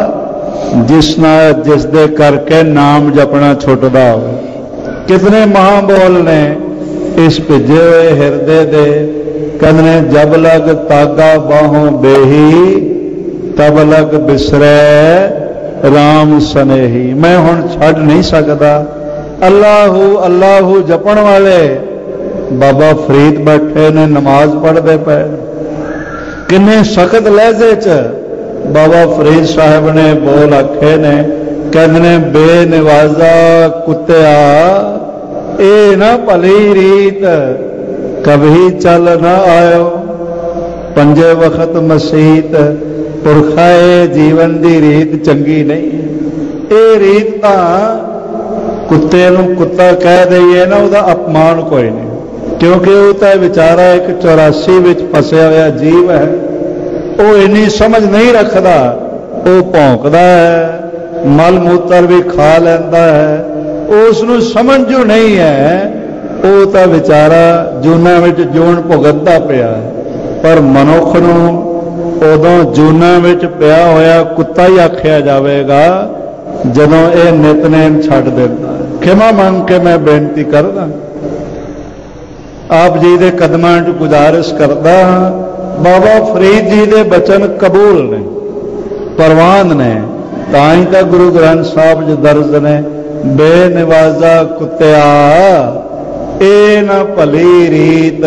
जिस ना जिस दे करके नाम जपना छुटदा होवे। कितने महाबोल ने इस भिजे हुए हिरदे दे। कहंदे ने जब लग तागा बाहों बेही, तब लग बिसरे राम सनेही। मैं हुण छड्ड नहीं सकदा। अल्लाहू अल्लाहू जपण वाले बाबा फरीद बैठे ने, नमाज पढ़ते पे। किन्ने सख्त लहजे च बाबा फरीद साहब ने बोल आखे ने। कहंदे ने बेनिवाजा कुत्तिया, ए ना भली रीत कभी चल ना आयो, पंजे वक्त मसीत पुरखा ए जीवन की रीत चंगी नहीं है। ये रीत तां कुत्ते नूं कुत्ता कह दईए ना, उसका अपमान कोई नहीं, क्योंकि वह तो बेचारा एक चौरासी विच फसिया हुआ जीव है। ਉਹ ਇੰਨੀ ਸਮਝ ਨਹੀਂ ਰੱਖਦਾ, ਉਹ ਭੌਂਕਦਾ ਹੈ, ਮਲ ਮੂਤਰ ਵੀ ਖਾ ਲੈਂਦਾ ਹੈ, ਉਸ ਨੂੰ ਸਮਝ ਜੋ ਨਹੀਂ ਹੈ, ਉਹ ਤਾਂ ਵਿਚਾਰਾ ਜੂਨਾਂ ਵਿੱਚ ਜੂਨ ਭੁਗਤਦਾ ਪਿਆ। ਪਰ ਮਨੁੱਖ ਨੂੰ ਉਦੋਂ ਜੂਨਾਂ ਵਿੱਚ ਪਿਆ ਹੋਇਆ ਕੁੱਤਾ ਹੀ ਆਖਿਆ ਜਾਵੇਗਾ ਜਦੋਂ ਇਹ ਨਿਤਨੇਮ ਛੱਡ ਦਿੰਦਾ। ਖਿਮਾ ਮੰਗ ਕੇ ਮੈਂ ਬੇਨਤੀ ਕਰਦਾ, ਆਪ ਜੀ ਦੇ ਕਦਮਾਂ 'ਚ ਗੁਜ਼ਾਰਿਸ਼ ਕਰਦਾ ਹਾਂ, ਬਾਬਾ ਫਰੀਦ ਜੀ ਦੇ ਬਚਨ ਕਬੂਲ ਨੇ, ਪ੍ਰਵਾਨ ਨੇ, ਤਾਂ ਹੀ ਤਾਂ ਗੁਰੂ ਗ੍ਰੰਥ ਸਾਹਿਬ 'ਚ ਦਰਜ ਨੇ, ਬੇਨਿਵਾਜ਼ਾ ਕੁੱਤਿਆ ਇਹ ਨਾ ਭਲੀ ਰੀਤ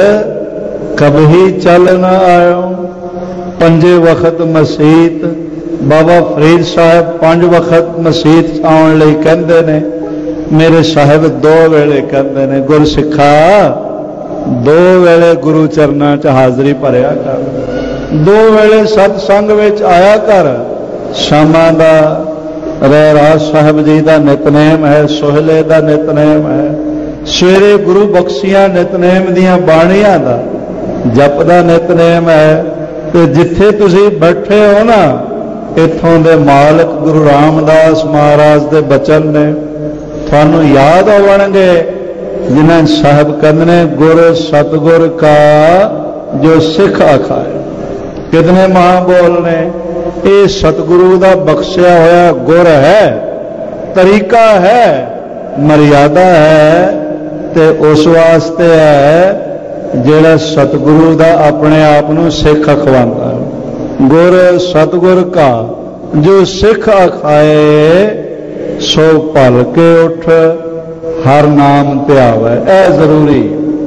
ਕਬਹੀ ਚੱਲ ਨਾ ਆਇਓ। ਪੰਜੇ ਵਕਤ ਮਸੀਤ, ਬਾਬਾ ਫਰੀਦ ਸਾਹਿਬ ਪੰਜ ਵਕਤ ਮਸੀਤ ਆਉਣ ਲਈ ਕਹਿੰਦੇ ਨੇ, ਮੇਰੇ ਸਾਹਿਬ ਦੋ ਵੇਲੇ ਕਹਿੰਦੇ ਨੇ, ਗੁਰਸਿੱਖਾ ਦੋ ਵੇਲੇ ਗੁਰੂ ਚਰਨਾਂ 'ਚ ਹਾਜ਼ਰੀ ਭਰਿਆ ਕਰ, ਦੋ ਵੇਲੇ ਸਤਸੰਗ ਵਿੱਚ ਆਇਆ ਕਰ। ਸ਼ਾਮਾਂ ਦਾ ਰਹਿਰਾਸ ਸਾਹਿਬ ਜੀ ਦਾ ਨਿਤਨੇਮ ਹੈ, ਸੋਹਲੇ ਦਾ ਨਿਤਨੇਮ ਹੈ, ਸਵੇਰੇ ਗੁਰੂ ਬਖਸ਼ੀਆਂ ਨਿਤਨੇਮ ਦੀਆਂ ਬਾਣੀਆਂ ਦਾ ਜਪ ਦਾ ਨਿਤਨੇਮ ਹੈ। ਤੇ ਜਿੱਥੇ ਤੁਸੀਂ ਬੈਠੇ ਹੋ ਨਾ, ਇੱਥੋਂ ਦੇ ਮਾਲਕ ਗੁਰੂ ਰਾਮਦਾਸ ਮਹਾਰਾਜ ਦੇ ਬਚਨ ਨੇ, ਤੁਹਾਨੂੰ ਯਾਦ ਆਉਣਗੇ, ਜਿਨ੍ਹਾਂ ਸਾਹਿਬ ਕਹਿੰਦੇ ਨੇ, ਗੁਰ ਸਤਿਗੁਰ ਕਾ ਜੋ ਸਿੱਖ ਆਖਾਏ। ਕਿਤਨੇ ਮਹਾਂਬੋਲ ਨੇ, ਇਹ ਸਤਿਗੁਰੂ ਦਾ ਬਖਸ਼ਿਆ ਹੋਇਆ ਗੁਰ ਹੈ, ਤਰੀਕਾ ਹੈ, ਮਰਿਆਦਾ ਹੈ, ਤੇ ਉਸ ਵਾਸਤੇ ਹੈ ਜਿਹੜਾ ਸਤਿਗੁਰੂ ਦਾ ਆਪਣੇ ਆਪ ਨੂੰ ਸਿੱਖ ਅਖਵਾਉਂਦਾ। ਗੁਰ ਸਤਿਗੁਰ ਕਾ ਜੋ ਸਿੱਖ ਆਖਾਏ, ਸੋ ਭਲ ਕੇ ਉੱਠ ਹਰ ਨਾਮ ਧਿਆਵੈ। ਇਹ ਜ਼ਰੂਰੀ,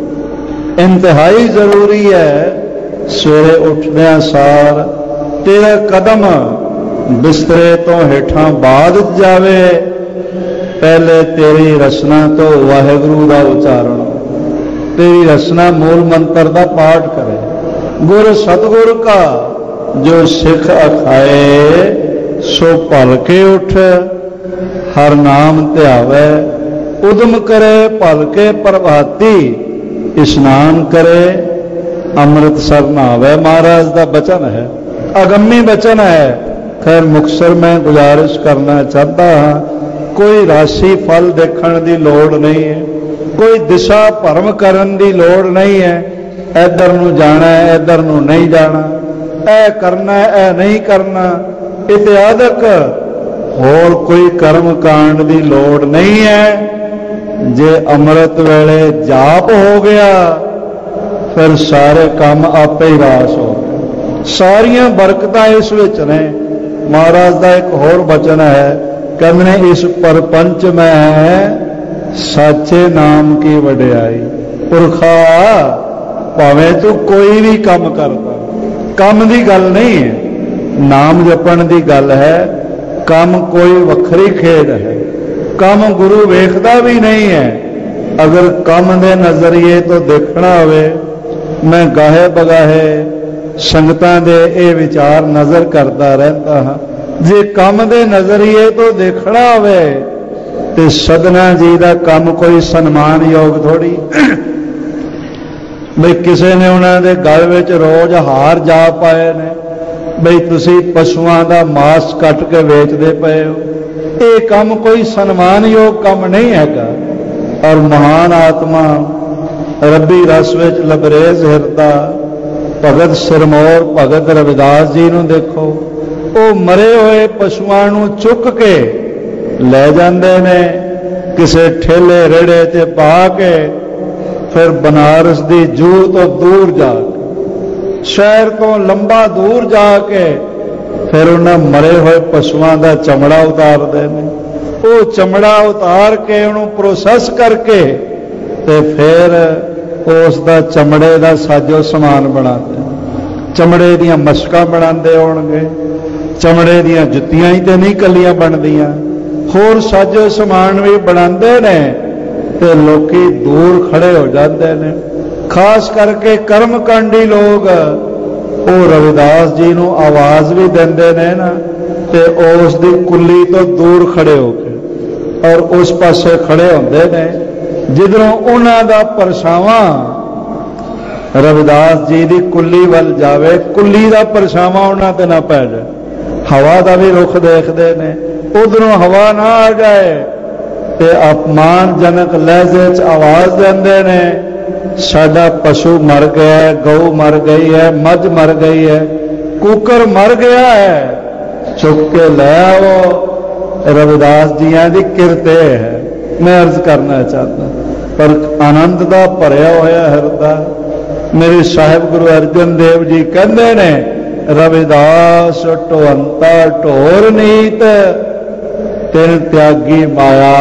ਇੰਤਹਾਈ ਜ਼ਰੂਰੀ ਹੈ। ਸਵੇਰੇ ਉੱਠਦਿਆਂ ਸਾਰ ਤੇਰਾ ਕਦਮ ਬਿਸਤਰੇ ਤੋਂ ਹੇਠਾਂ ਬਾਅਦ ਜਾਵੇ, ਪਹਿਲੇ ਤੇਰੀ ਰਸਨਾ ਤੋਂ ਵਾਹਿਗੁਰੂ ਦਾ ਉਚਾਰਨ, ਤੇਰੀ ਰਸਨਾ ਮੂਲ ਮੰਤਰ ਦਾ ਪਾਠ ਕਰੇ। ਗੁਰ ਸਤਿਗੁਰ ਕਾ ਜੋ ਸਿੱਖ ਅਖਾਏ, ਸੋ ਭਲ ਕੇ ਉੱਠ ਹਰ ਨਾਮ ਧਿਆਵੈ। ਉਦਮ ਕਰੇ ਭਲ ਕੇ ਪ੍ਰਭਾਤੀ, ਇਸ਼ਨਾਨ ਕਰੇ ਅੰਮ੍ਰਿਤਸਰ ਨਹਾਵੇ। ਮਹਾਰਾਜ ਦਾ ਬਚਨ ਹੈ, ਅਗੰਮੀ ਬਚਨ ਹੈ। ਖੈਰ ਮੁਕਤਸਰ ਮੈਂ ਗੁਜ਼ਾਰਿਸ਼ ਕਰਨਾ ਚਾਹਤਾ ਹਾਂ, ਕੋਈ ਰਾਸ਼ੀ ਫਲ ਦੇਖਣ ਦੀ ਲੋੜ ਨਹੀਂ ਹੈ, ਕੋਈ ਦਿਸ਼ਾ ਭਰਮ ਕਰਨ ਦੀ ਲੋੜ ਨਹੀਂ ਹੈ। ਇੱਧਰ ਨੂੰ ਜਾਣਾ ਹੈ, ਇੱਧਰ ਨੂੰ ਨਹੀਂ ਜਾਣਾ, ਇਹ ਕਰਨਾ ਇਹ ਨਹੀਂ ਕਰਨਾ, ਇਤਿਆਦਿਕ ਹੋਰ ਕੋਈ ਕਰਮ ਕਾਂਡ ਦੀ ਲੋੜ ਨਹੀਂ ਹੈ। ਜੇ ਅੰਮ੍ਰਿਤ ਵੇਲੇ ਜਾਪ ਹੋ ਗਿਆ, ਫਿਰ ਸਾਰੇ ਕੰਮ ਆਪੇ ਹੀ ਰਾਸ ਹੋ ਗਏ। ਸਾਰੀਆਂ ਬਰਕਤਾਂ ਇਸ ਵਿੱਚ ਨੇ। ਮਹਾਰਾਜ ਦਾ ਇੱਕ ਹੋਰ ਬਚਨ ਹੈ, ਕਹਿੰਦੇ ਨੇ, ਇਸ ਪਰਪੰਚ ਮੈਂ ਸਾਚੇ ਨਾਮ ਕੀ ਵਡਿਆਈ। ਪੁਰਖਾ ਭਾਵੇਂ ਤੂੰ ਕੋਈ ਵੀ ਕੰਮ ਕਰਦਾ, ਕੰਮ ਦੀ ਗੱਲ ਨਹੀਂ ਹੈ, ਨਾਮ ਜਪਣ ਦੀ ਗੱਲ ਹੈ। ਕੰਮ ਕੋਈ ਵੱਖਰੀ ਖੇਡ ਹੈ, ਕੰਮ ਗੁਰੂ ਵੇਖਦਾ ਵੀ ਨਹੀਂ ਹੈ। ਅਗਰ ਕੰਮ ਦੇ ਨਜ਼ਰੀਏ ਤੋਂ ਦੇਖਣਾ ਹੋਵੇ, ਮੈਂ ਗਾਹੇ ਬਗਾਹੇ ਸੰਗਤਾਂ ਦੇ ਇਹ ਵਿਚਾਰ ਨਜ਼ਰ ਕਰਦਾ ਰਹਿੰਦਾ ਹਾਂ। ਜੇ ਕੰਮ ਦੇ ਨਜ਼ਰੀਏ ਤੋਂ ਦੇਖਣਾ ਹੋਵੇ ਤੇ ਸਦਨਾ ਜੀ ਦਾ ਕੰਮ ਕੋਈ ਸਨਮਾਨਯੋਗ ਥੋੜੀ। ਬਈ ਕਿਸੇ ਨੇ ਉਹਨਾਂ ਦੇ ਗਲ ਵਿੱਚ ਰੋਜ਼ ਹਾਰ ਜਾ ਪਾਏ ਨੇ, ਬਈ ਤੁਸੀਂ ਪਸ਼ੂਆਂ ਦਾ ਮਾਸ ਕੱਟ ਕੇ ਵੇਚਦੇ ਪਏ ਹੋ, ਇਹ ਕੰਮ ਕੋਈ ਸਨਮਾਨਯੋਗ ਕੰਮ ਨਹੀਂ ਹੈਗਾ। ਔਰ ਮਹਾਨ ਆਤਮਾ ਰੱਬੀ ਰਸ ਵਿੱਚ ਲਬਰੇਜ਼ ਹਿਰਦਾ ਭਗਤ ਸਿਰਮੌਰ ਭਗਤ ਰਵਿਦਾਸ ਜੀ ਨੂੰ ਦੇਖੋ, ਉਹ ਮਰੇ ਹੋਏ ਪਸ਼ੂਆਂ ਨੂੰ ਚੁੱਕ ਕੇ ਲੈ ਜਾਂਦੇ ਨੇ, ਕਿਸੇ ਠੇਲੇ ਰੇੜੇ ਤੇ ਪਾ ਕੇ, ਫਿਰ ਬਨਾਰਸ ਦੀ ਜੂਹ ਤੋਂ ਦੂਰ ਜਾ ਕੇ, ਸ਼ਹਿਰ ਤੋਂ ਲੰਬਾ ਦੂਰ ਜਾ ਕੇ, ਫਿਰ ਉਹਨਾਂ ਮਰੇ ਹੋਏ ਪਸ਼ੂਆਂ ਦਾ ਚਮੜਾ ਉਤਾਰਦੇ ਨੇ। ਉਹ ਚਮੜਾ ਉਤਾਰ ਕੇ ਉਹਨੂੰ ਪ੍ਰੋਸੈਸ ਕਰਕੇ ਤੇ ਫਿਰ ਉਸ ਦਾ ਚਮੜੇ ਦਾ ਸਾਜੋ ਸਮਾਨ ਬਣਾਉਂਦੇ, ਚਮੜੇ ਦੀਆਂ ਮਸ਼ਕਾਂ ਬਣਾਉਂਦੇ ਹੋਣਗੇ, ਚਮੜੇ ਦੀਆਂ ਜੁੱਤੀਆਂ ਹੀ ਤੇ ਨਹੀਂ ਕੱਲੀਆਂ ਬਣਦੀਆਂ, ਹੋਰ ਸਾਜੋ ਸਮਾਨ ਵੀ ਬਣਾਉਂਦੇ ਨੇ। ਤੇ ਲੋਕੀ ਦੂਰ ਖੜੇ ਹੋ ਜਾਂਦੇ ਨੇ, ਖਾਸ ਕਰਕੇ ਕਰਮਕਾਂਡੀ ਲੋਕ, ਉਹ ਰਵਿਦਾਸ ਜੀ ਨੂੰ ਆਵਾਜ਼ ਵੀ ਦਿੰਦੇ ਨੇ ਨਾ, ਤੇ ਉਸ ਦੀ ਕੁੱਲੀ ਤੋਂ ਦੂਰ ਖੜੇ ਹੋ ਕੇ ਔਰ ਉਸ ਪਾਸੇ ਖੜੇ ਹੁੰਦੇ ਨੇ ਜਿੱਧਰੋਂ ਉਹਨਾਂ ਦਾ ਪਰਛਾਵਾਂ रविदास जी की कुल्ली वल जावे, कुल्ली का परछावां उन्हां ते ना पै जाए। हवा का भी रुख देखते ने, उधरों हवा ना आ जाए ते अपमानजनक लहजे च आवाज देंदे ने, साडा पशु मर गया है, गऊ मर गई है, मझ मर गई है, कुकर मर गया है, चुक के ले आओ। रविदास जियां दी किरते है। मैं अर्ज करना चाहता, पर आनंद का भरिया होया हिरदा मेरे साहिब गुरु अर्जन देव जी कहते ने, रविदास ढोंता ढोर नीत, तिन त्यागी माया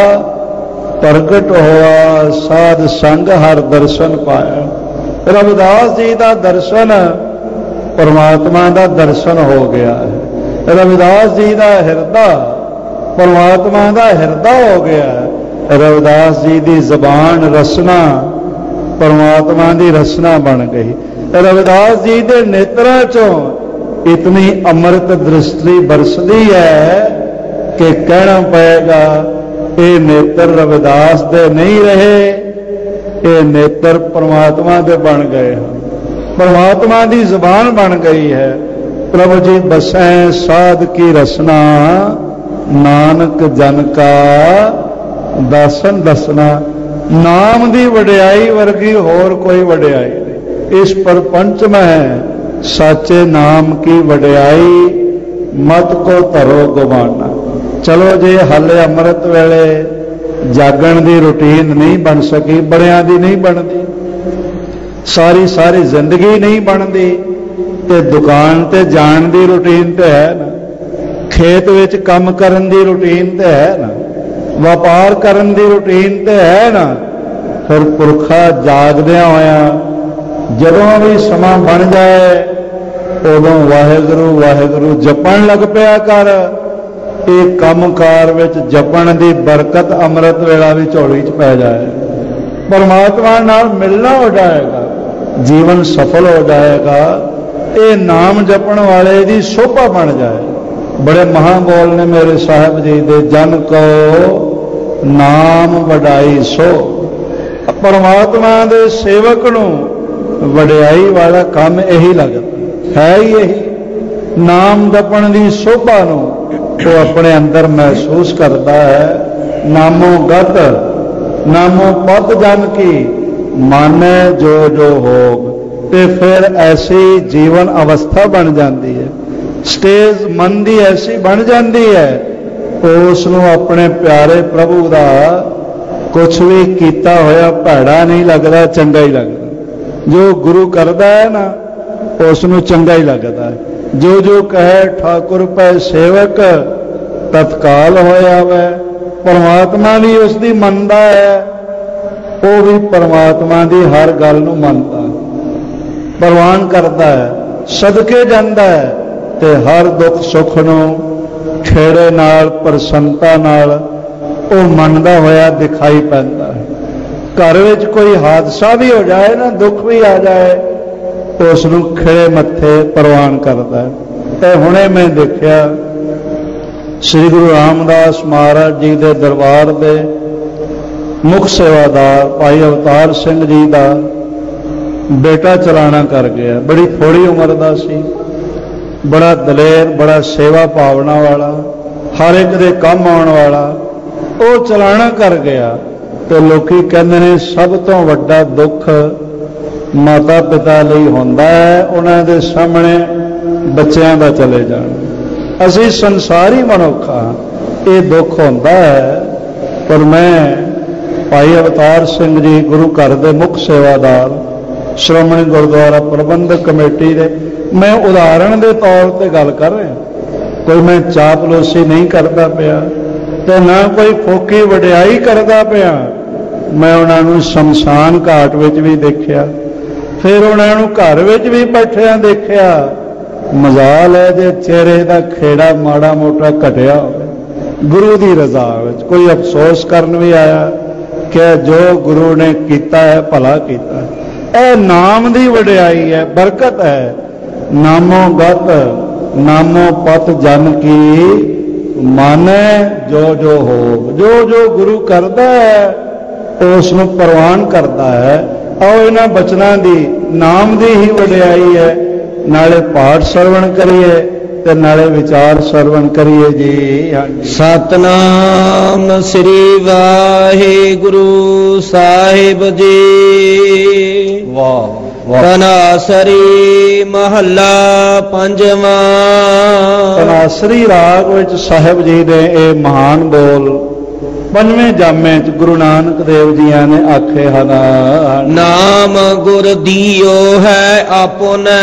प्रगट होआ, साध संग हर दर्शन पाया। रविदास जी का दर्शन परमात्मा का दर्शन हो गया है। रविदास जी का हिरदा परमात्मा का हिरदा हो गया है। रविदास जी की जबान रसना परमात्मा की रसना बन गई। रविदास जी के नेत्रों चों इतनी अमृत दृष्टि बरसती है कि कहना पड़ेगा, ये नेत्र रविदास दे नहीं रहे, ये नेत्र परमात्मा दे बन गए हैं। परमात्मा की जबान बन गई है। प्रभु जी बसै साध की रसना, नानक जन का दर्शन दसना। नाम की वडियाई वर्गी होर कोई वडियाई नहीं इस प्रपंच में। साचे नाम की वडियाई मत को धरो गवाना। चलो जी हाले अमृत वेले जागण की रूटीन नहीं बन सकी, बड़ियां दी नहीं बनती, सारी सारी जिंदगी नहीं बनती, ते दुकान ते जाण दी रूटीन तो है ना, खेत विच काम करन दी रूटीन तो है ना, व्यापार करन दी रूटीन तो है ना। फिर पुरखा जागदिया होया जदों भी समा बन जाए उदों वाहिगुरू वाहिगुरू जपण लग पिया कर। ये कामकार विच जपण दी बरकत अमृत वेला भी झोली च पै जाए, परमात्मा नाल मिलना हो जाएगा, जीवन सफल हो जाएगा। ये नाम जपण वाले दी शोभा बन जाए। बड़े महाबोल ने मेरे साहब जी दे, जन को नाम वडाई सो। परमात्मा दे सेवक नूं वडियाई वाला काम यही लगता है, ही यही नाम जपण दी शोभा नूं वो अपने अंदर महसूस करता है। नामो गत नामो पद जन की माने जो जो होग, ते फिर ऐसी जीवन अवस्था बन जाती है, स्टेज मन की ऐसी बन जाती है, उसनूं अपने प्यारे प्रभु का कुछ भी किया होया भैड़ा नहीं लगता, चंगा ही लगता। जो गुरु करता है ना उसनूं चंगा ही लगता है। जो जो कहे ठाकुर पै सेवक तत्काल होया वै। परमात्मा भी उसकी मनता है, वो भी परमात्मा की हर गल नूं मनता, प्रवान करता है, सदके जाता है, ते हर दुख सुख नूं खेड़े नाल प्रसन्नता नाल वो मनदा होया दिखाई पैंदा है। घर विच कोई हादसा भी हो जाए ना, दुख भी आ जाए, उसनूं खिड़े मत्थे प्रवान करता है। ते हुणे मैं देखिया श्री गुरु रामदास महाराज जी के दरबार दे मुख सेवादार भाई अवतार सिंह जी का बेटा चलाना कर गया। बड़ी थोड़ी उम्र का सी, बड़ा दलेर, बड़ा सेवा भावना वाला, हर एक दे काम आने वाला, वो चलाना कर गया। तो लोकी कहते हैं सब तो वड्डा दुख माता पिता लई होंदा है, उन्हां दे सामने बच्चों का चले जाना। असी संसारी मनुख हाँ, ये दुख होंदा है। पर मैं भाई अवतार सिंह जी गुरु घर के मुख सेवादार, श्रोमणी गुरुद्वारा प्रबंधक कमेटी दे, मैं उदाहरण के तौर पर गल कर रहा, कोई मैं चापलूसी नहीं करता पिया तो ना कोई फोकी वडियाई करता पिया। मैं उन्होंने शमशान घाट विच भी देखिया, फिर उन्होंने घर विच भी बैठिया देखिया। मजाल है जे चेहरे का खेड़ा माड़ा मोटा घटिया हो, गुरु की रजा विच कोई अफसोस करन भी आया कि जो गुरु ने किया है भला किया है। यह नाम की वडियाई है, बरकत है। नामो गत नामो पत जन की माने जो जो हो। जो जो गुरु करता है उसनूं प्रवान करता है। आओ इन्हां बचनां दी ਨਾਮ ਦੀ ਹੀ ਵਡਿਆਈ ਹੈ। ਨਾਲੇ ਪਾਠ ਸਰਵਣ ਕਰੀਏ ਤੇ ਨਾਲੇ ਵਿਚਾਰ ਸਰਵਣ ਕਰੀਏ ਜੀ। ਹਾਂਜੀ। ਸਤਨਾਮ ਸ੍ਰੀ ਵਾਹਿਗੁਰੂ ਸਾਹਿਬ ਜੀ। ਵਾਹ ਵਾਹ। ਤਨਾਸਰੀ ਮਹੱਲਾ ਪੰਜਵਾਂ। ਤਨਾਸਰੀ ਰਾਗ ਵਿੱਚ ਸਾਹਿਬ ਜੀ ਦੇ ਇਹ ਮਹਾਨ ਬੋਲ ਪੰਜਵੇਂ ਜਾਮੇ ਚ ਗੁਰੂ ਨਾਨਕ ਦੇਵ ਜੀਆਂ ਨੇ ਆਖੇ ਹਨ। ਨਾਮ ਗੁਰ ਦੀਓ ਹੈ ਆਪੁਨੈ,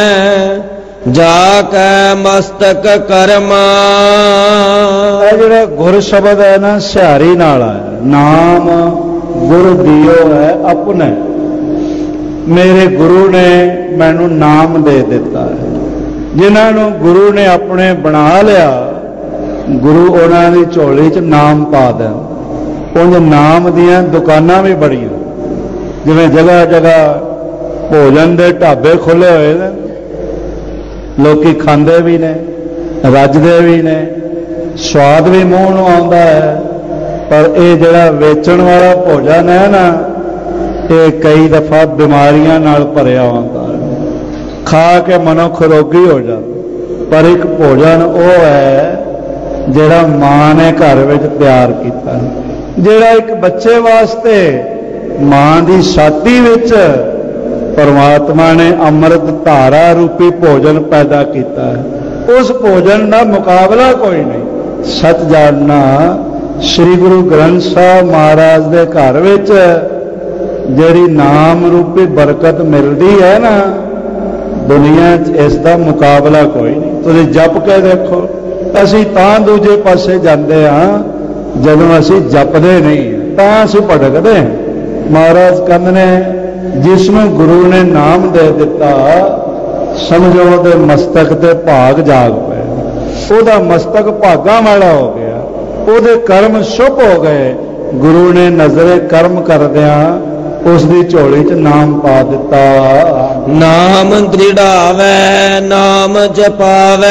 ਜਾ ਕੈ ਮਸਤਕ ਕਰਮਾ। ਇਹ ਜਿਹੜਾ ਗੁਰ ਸ਼ਬਦ ਹੈ ਨਾ ਸਿਹਾਰੀ ਨਾਲ ਆਇਆ। ਨਾਮ ਗੁਰ ਦੀਓ ਹੈ ਆਪੁਨੈ, ਮੇਰੇ ਗੁਰੂ ਨੇ ਮੈਨੂੰ ਨਾਮ ਦੇ ਦਿੱਤਾ ਹੈ। ਜਿਨ੍ਹਾਂ ਨੂੰ ਗੁਰੂ ਨੇ ਆਪਣੇ ਬਣਾ ਲਿਆ, ਗੁਰੂ ਉਹਨਾਂ ਦੀ ਝੋਲੀ 'ਚ ਨਾਮ ਪਾ ਦੇਣ। ਉਂਝ ਨਾਮ ਦੀਆਂ ਦੁਕਾਨਾਂ ਵੀ ਬੜੀਆਂ, ਜਿਵੇਂ ਜਗ੍ਹਾ ਜਗ੍ਹਾ ਭੋਜਨ ਦੇ ਢਾਬੇ ਖੁੱਲੇ ਹੋਏ ਨੇ, ਲੋਕੀ ਖਾਂਦੇ ਵੀ ਨੇ, ਰੱਜਦੇ ਵੀ ਨੇ, ਸਵਾਦ ਵੀ ਮੂੰਹ ਨੂੰ ਆਉਂਦਾ ਹੈ। ਪਰ ਇਹ ਜਿਹੜਾ ਵੇਚਣ ਵਾਲਾ ਭੋਜਨ ਹੈ ਨਾ, ਇਹ ਕਈ ਦਫਾ ਬਿਮਾਰੀਆਂ ਨਾਲ ਭਰਿਆ ਹੁੰਦਾ ਹੈ। ਖਾ ਕੇ ਮਨੁੱਖ ਰੋਗੀ ਹੋ ਜਾਂਦਾ। ਪਰ ਇੱਕ ਭੋਜਨ ਉਹ ਹੈ ਜਿਹੜਾ ਮਾਂ ਨੇ ਘਰ ਵਿੱਚ ਤਿਆਰ ਕੀਤਾ, ਜਿਹੜਾ ਇੱਕ ਬੱਚੇ ਵਾਸਤੇ ਮਾਂ ਦੀ ਛਾਤੀ ਵਿੱਚ ਪਰਮਾਤਮਾ ਨੇ ਅੰਮ੍ਰਿਤ ਧਾਰਾ ਰੂਪੀ ਭੋਜਨ ਪੈਦਾ ਕੀਤਾ ਹੈ। ਉਸ ਭੋਜਨ ਦਾ ਮੁਕਾਬਲਾ ਕੋਈ ਨਹੀਂ। ਸੱਚ ਜਾਣਨਾ, ਸ੍ਰੀ ਗੁਰੂ ਗ੍ਰੰਥ ਸਾਹਿਬ ਮਹਾਰਾਜ ਦੇ ਘਰ ਵਿੱਚ ਜਿਹੜੀ ਨਾਮ ਰੂਪੀ ਬਰਕਤ ਮਿਲਦੀ ਹੈ ਨਾ, ਦੁਨੀਆ 'ਚ ਇਸ ਦਾ ਮੁਕਾਬਲਾ ਕੋਈ ਨਹੀਂ। ਤੁਸੀਂ ਜਪ ਕੇ ਦੇਖੋ। ਅਸੀਂ ਤਾਂ ਦੂਜੇ ਪਾਸੇ ਜਾਂਦੇ ਹਾਂ ਜਦੋਂ ਅਸੀਂ ਜਪਦੇ ਨਹੀਂ, ਤਾਂ ਅਸੀਂ ਭਟਕਦੇ ਹਾਂ। ਮਹਾਰਾਜ ਕਹਿੰਦੇ ਨੇ, ਜਿਸ ਨੂੰ ਗੁਰੂ ਨੇ ਨਾਮ ਦੇ ਦਿੱਤਾ, ਸਮਝੋ ਉਹਦੇ ਮਸਤਕ ਤੇ ਭਾਗ ਜਾਗ ਪਏ। ਉਹਦਾ ਮਸਤਕ ਭਾਗਾਂ ਵਾਲਾ ਹੋ ਗਿਆ, ਉਹਦੇ ਕਰਮ ਸ਼ੁਭ ਹੋ ਗਏ। ਗੁਰੂ ਨੇ ਨਜ਼ਰੇ ਕਰਮ ਕਰਦਿਆਂ ਉਸ ਦੀ ਝੋਲੀ 'ਚ ਨਾਮ ਪਾ ਦਿੱਤਾ। ਨਾਮ ਦ੍ਰਿੜਾਵੈ ਨਾਮ ਜਪਾਵੈ,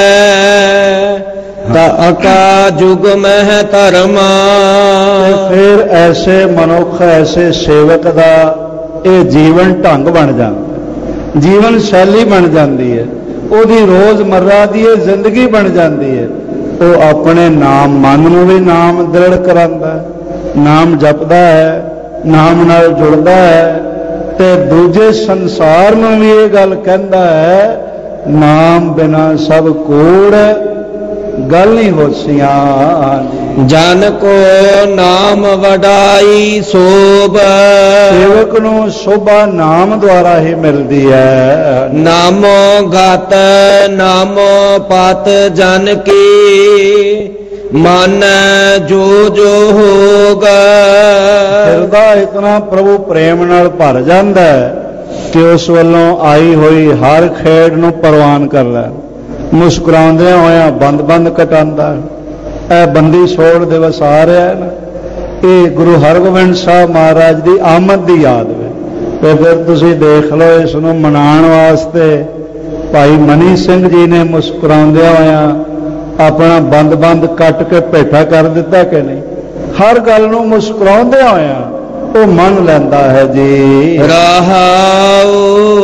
ਤਾਕਾ ਜੁਗ ਮਹਿ ਧਰਮਾ। ਫਿਰ ਐਸੇ ਮਨੁੱਖ, ਐਸੇ ਸੇਵਕ ਦਾ ਇਹ ਜੀਵਨ ਢੰਗ ਬਣ ਜਾਂਦਾ, ਜੀਵਨ ਸ਼ੈਲੀ ਬਣ ਜਾਂਦੀ ਹੈ। ਉਹਦੀ ਰੋਜ਼ਮर्रा ਦੀ ਇਹ ਜ਼ਿੰਦਗੀ ਬਣ ਜਾਂਦੀ ਹੈ। ਉਹ ਆਪਣੇ ਨਾਮ, ਮਨ ਨੂੰ ਵੀ ਨਾਮ ਦ੍ਰਿੜ ਕਰਾਂਦਾ, ਨਾਮ ਜਪਦਾ ਹੈ, ਨਾਮ ਨਾਲ ਜੁੜਦਾ ਹੈ, ਤੇ ਦੂਜੇ ਸੰਸਾਰ ਨੂੰ ਵੀ ਇਹ ਗੱਲ ਕਹਿੰਦਾ ਹੈ, ਨਾਮ ਬਿਨਾ ਸਭ ਕੂੜ, ਗੱਲ ਨਹੀਂ ਹੋਸੀਆਂ। ਜਨ ਕੋ ਨਾਮ ਵਡਾਈ ਸੋਭ, ਸੇਵਕ ਨੂੰ ਸ਼ੋਭਾ ਨਾਮ ਦੁਆਰਾ ਹੀ ਮਿਲਦੀ ਹੈ। ਨਾਮੋ ਗਤ ਨਾਮੋ ਪਤ ਜਨ ਕੀ, ਮਨ ਜੋ ਜੋ ਹੋਗਾ। ਹਿਰਦਾ ਇਤਨਾ ਪ੍ਰਭੂ ਪ੍ਰੇਮ ਨਾਲ ਭਰ ਜਾਂਦਾ ਹੈ ਕਿ ਉਸ ਵੱਲੋਂ ਆਈ ਹੋਈ ਹਰ ਖੇਡ ਨੂੰ ਪ੍ਰਵਾਨ ਕਰ ਲੈ। ਮੁਸਕਰਾਉਂਦਿਆਂ ਹੋਇਆਂ ਬੰਦ ਬੰਦ ਕਟਾਉਂਦਾ। ਇਹ ਬੰਦੀ ਛੋੜ ਦਿਵਸ ਆ ਰਿਹਾ ਹੈ ਨਾ, ਇਹ ਗੁਰੂ ਹਰਗੋਬਿੰਦ ਸਾਹਿਬ ਮਹਾਰਾਜ ਦੀ ਆਮਦ ਦੀ ਯਾਦ ਵਿੱਚ। ਤੇ ਫਿਰ ਤੁਸੀਂ ਦੇਖ ਲਓ, ਇਸ ਨੂੰ ਮਨਾਉਣ ਵਾਸਤੇ ਭਾਈ ਮਨੀ ਸਿੰਘ ਜੀ ਨੇ ਮੁਸਕਰਾਉਂਦਿਆਂ ਹੋਇਆਂ ਆਪਣਾ ਬੰਦ ਬੰਦ ਕੱਟ ਕੇ ਭੇਟਾ ਕਰ ਦਿੱਤਾ ਕਿ ਨਹੀਂ। ਹਰ ਗੱਲ ਨੂੰ ਮੁਸਕਰਾਉਂਦਿਆਂ ਹੋਇਆਂ ਉਹ ਮੰਨ ਲੈਂਦਾ ਹੈ ਜੀ। ਰਹਾਉ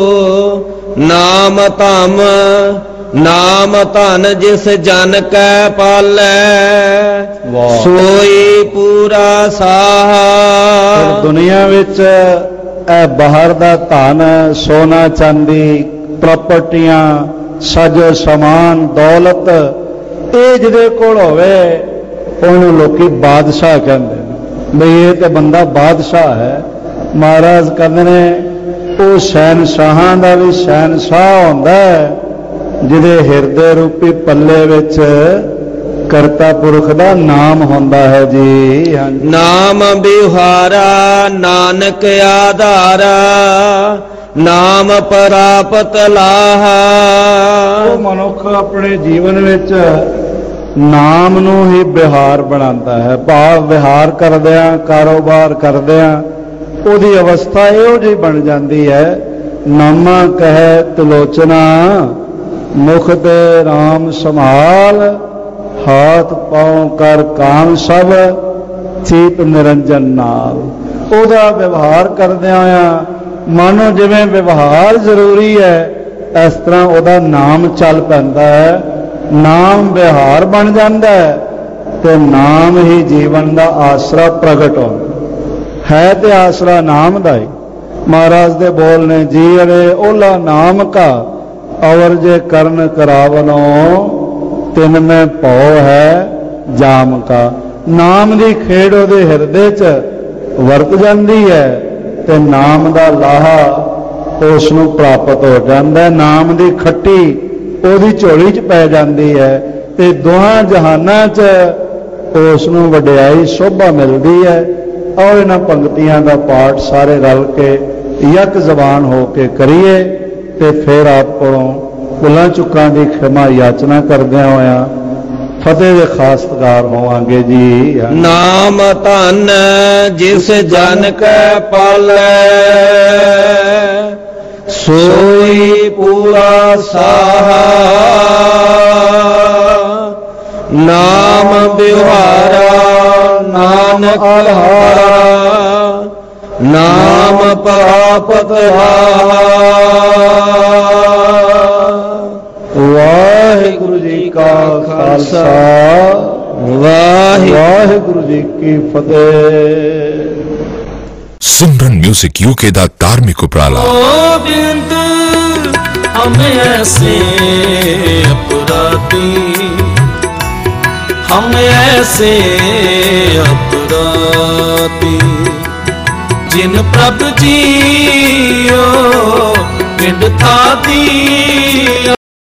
ਨਾਮ ਧਮ ਨਾਮ ਧਨ ਜਿਸ ਜਨ ਕੈ ਪਾਲੈ, ਸੋਈ ਪੂਰਾ ਸਾਹ। ਦੁਨੀਆ ਵਿੱਚ ਇਹ ਬਾਹਰ ਦਾ ਧਨ, ਸੋਨਾ ਚਾਂਦੀ, ਪ੍ਰਾਪਰਟੀਆਂ, ਸਾਜੋ ਸਮਾਨ, ਦੌਲਤ, ਇਹ ਜਿਹਦੇ ਕੋਲ ਹੋਵੇ ਉਹਨੂੰ ਲੋਕੀ ਬਾਦਸ਼ਾਹ ਕਹਿੰਦੇ ਨੇ। ਬਈ ਇਹ ਤੇ ਬੰਦਾ ਬਾਦਸ਼ਾਹ ਹੈ। ਮਹਾਰਾਜ ਕਹਿੰਦੇ ਨੇ, ਉਹ ਸ਼ਹਿਨਸ਼ਾਹਾਂ ਦਾ ਵੀ ਸ਼ਹਿਨਸ਼ਾਹ ਹੁੰਦਾ ਹੈ ਜਿਹਦੇ ਹਿਰਦੇ ਰੂਪੀ ਪੱਲੇ ਵਿੱਚ ਕਰਤਾ ਪੁਰਖ ਦਾ ਨਾਮ ਹੁੰਦਾ ਹੈ ਜੀ। ਨਾਮ ਬਿਹਾਰਾ ਨਾਨਕ ਆਧਾਰਾ, ਨਾਮ ਪ੍ਰਾਪਤ ਲਾਹਾ। ਉਹ ਮਨੁੱਖ ਆਪਣੇ ਜੀਵਨ ਵਿੱਚ ਨਾਮ ਨੂੰ ਹੀ ਵਿਹਾਰ ਬਣਾਉਂਦਾ ਹੈ। ਭਾਵ ਵਿਹਾਰ ਕਰਦਿਆਂ, ਕਾਰੋਬਾਰ ਕਰਦਿਆਂ ਉਹਦੀ ਅਵਸਥਾ ਇਹੋ ਜਿਹੀ ਬਣ ਜਾਂਦੀ ਹੈ, ਨਾਮਾ ਕਹਿ ਤਿਲੋਚਨਾ, ਮੁਖ ਤੇ ਰਾਮ ਸੰਭਾਲ, ਹਾਥ ਪਾਉ ਕਰ ਕਾਮ ਸਭ, ਚੀਤ ਨਿਰੰਜਨ ਨਾਲ। ਉਹਦਾ ਵਿਵਹਾਰ ਕਰਦਿਆਂ ਆ ਮਾਨੋ ਜਿਵੇਂ ਵਿਵਹਾਰ ਜ਼ਰੂਰੀ ਹੈ, ਇਸ ਤਰ੍ਹਾਂ ਉਹਦਾ ਨਾਮ ਚੱਲ ਪੈਂਦਾ ਹੈ। ਨਾਮ ਵਿਹਾਰ ਬਣ ਜਾਂਦਾ ਹੈ ਤੇ ਨਾਮ ਹੀ ਜੀਵਨ ਦਾ ਆਸਰਾ ਪ੍ਰਗਟ ਹੁੰਦਾ ਹੈ। ਤੇ ਆਸਰਾ ਨਾਮ ਦਾ ਹੀ। ਮਹਾਰਾਜ ਦੇ ਬੋਲ ਨੇ, ਜੀ ਅਰੇ ਓਲਾ ਨਾਮ ਕਾ ਅਵਰ ਜੇ ਕਰਨ ਕਰਾਵਨੋ, ਤਿਨ ਮੈਂ ਭਉ ਹੈ ਜਾਮ ਕਾ। ਨਾਮ ਦੀ ਖੇਡ ਉਹਦੇ ਹਿਰਦੇ 'ਚ ਵਰਤ ਜਾਂਦੀ ਹੈ ਤੇ ਨਾਮ ਦਾ ਲਾਹਾ ਉਸ ਨੂੰ ਪ੍ਰਾਪਤ ਹੋ ਜਾਂਦਾ ਹੈ। ਨਾਮ ਦੀ ਖੱਟੀ ਉਹਦੀ ਝੋਲੀ 'ਚ ਪੈ ਜਾਂਦੀ ਹੈ ਤੇ ਦੋਹਾਂ ਜਹਾਨਾਂ 'ਚ ਉਸ ਨੂੰ ਵਡਿਆਈ ਸ਼ੋਭਾ ਮਿਲਦੀ ਹੈ। ਔਰ ਇਹਨਾਂ ਪੰਕਤੀਆਂ ਦਾ ਪਾਠ ਸਾਰੇ ਰਲ ਕੇ ਇੱਕ ਜ਼ਬਾਨ ਹੋ ਕੇ ਕਰੀਏ ਤੇ ਫਿਰ ਆਪ ਕੋਲੋਂ ਭੁੱਲਾਂ ਚੁੱਕਾਂ ਦੀ ਖਿਮਾ ਯਾਚਨਾ ਕਰਦਿਆਂ ਹੋਇਆਂ ਫਤਿਹ ਦੇ ਖਾਸਤਕਾਰ ਹੋਵਾਂਗੇ ਜੀ। ਨਾਮ ਧਨ ਜਿਸ ਜਨ ਕੈ ਪਾਲੈ, ਸੋਈ ਪੂਰਾ ਸਾਹਾ। ਨਾਮ ਬਿਵਹਾਰਾ ਨਾਨਕ ਆਹਾਰਾ, ਨਾਮ ਪ੍ਰਾਪਤ ਵਾਹਿਗੁਰੂ ਜੀ ਕਾ ਖਾਲਸਾ, ਵਾਹਿਗੁਰੂ ਜੀ ਕੀ ਫਤਿਹ। सिमरन म्यूजिक यूके दा धार्मिक उपराला। गोविंद हम ऐसे अपराधी, हम ऐसे अपराधी, जिन प्रभ जियो पिंड था दी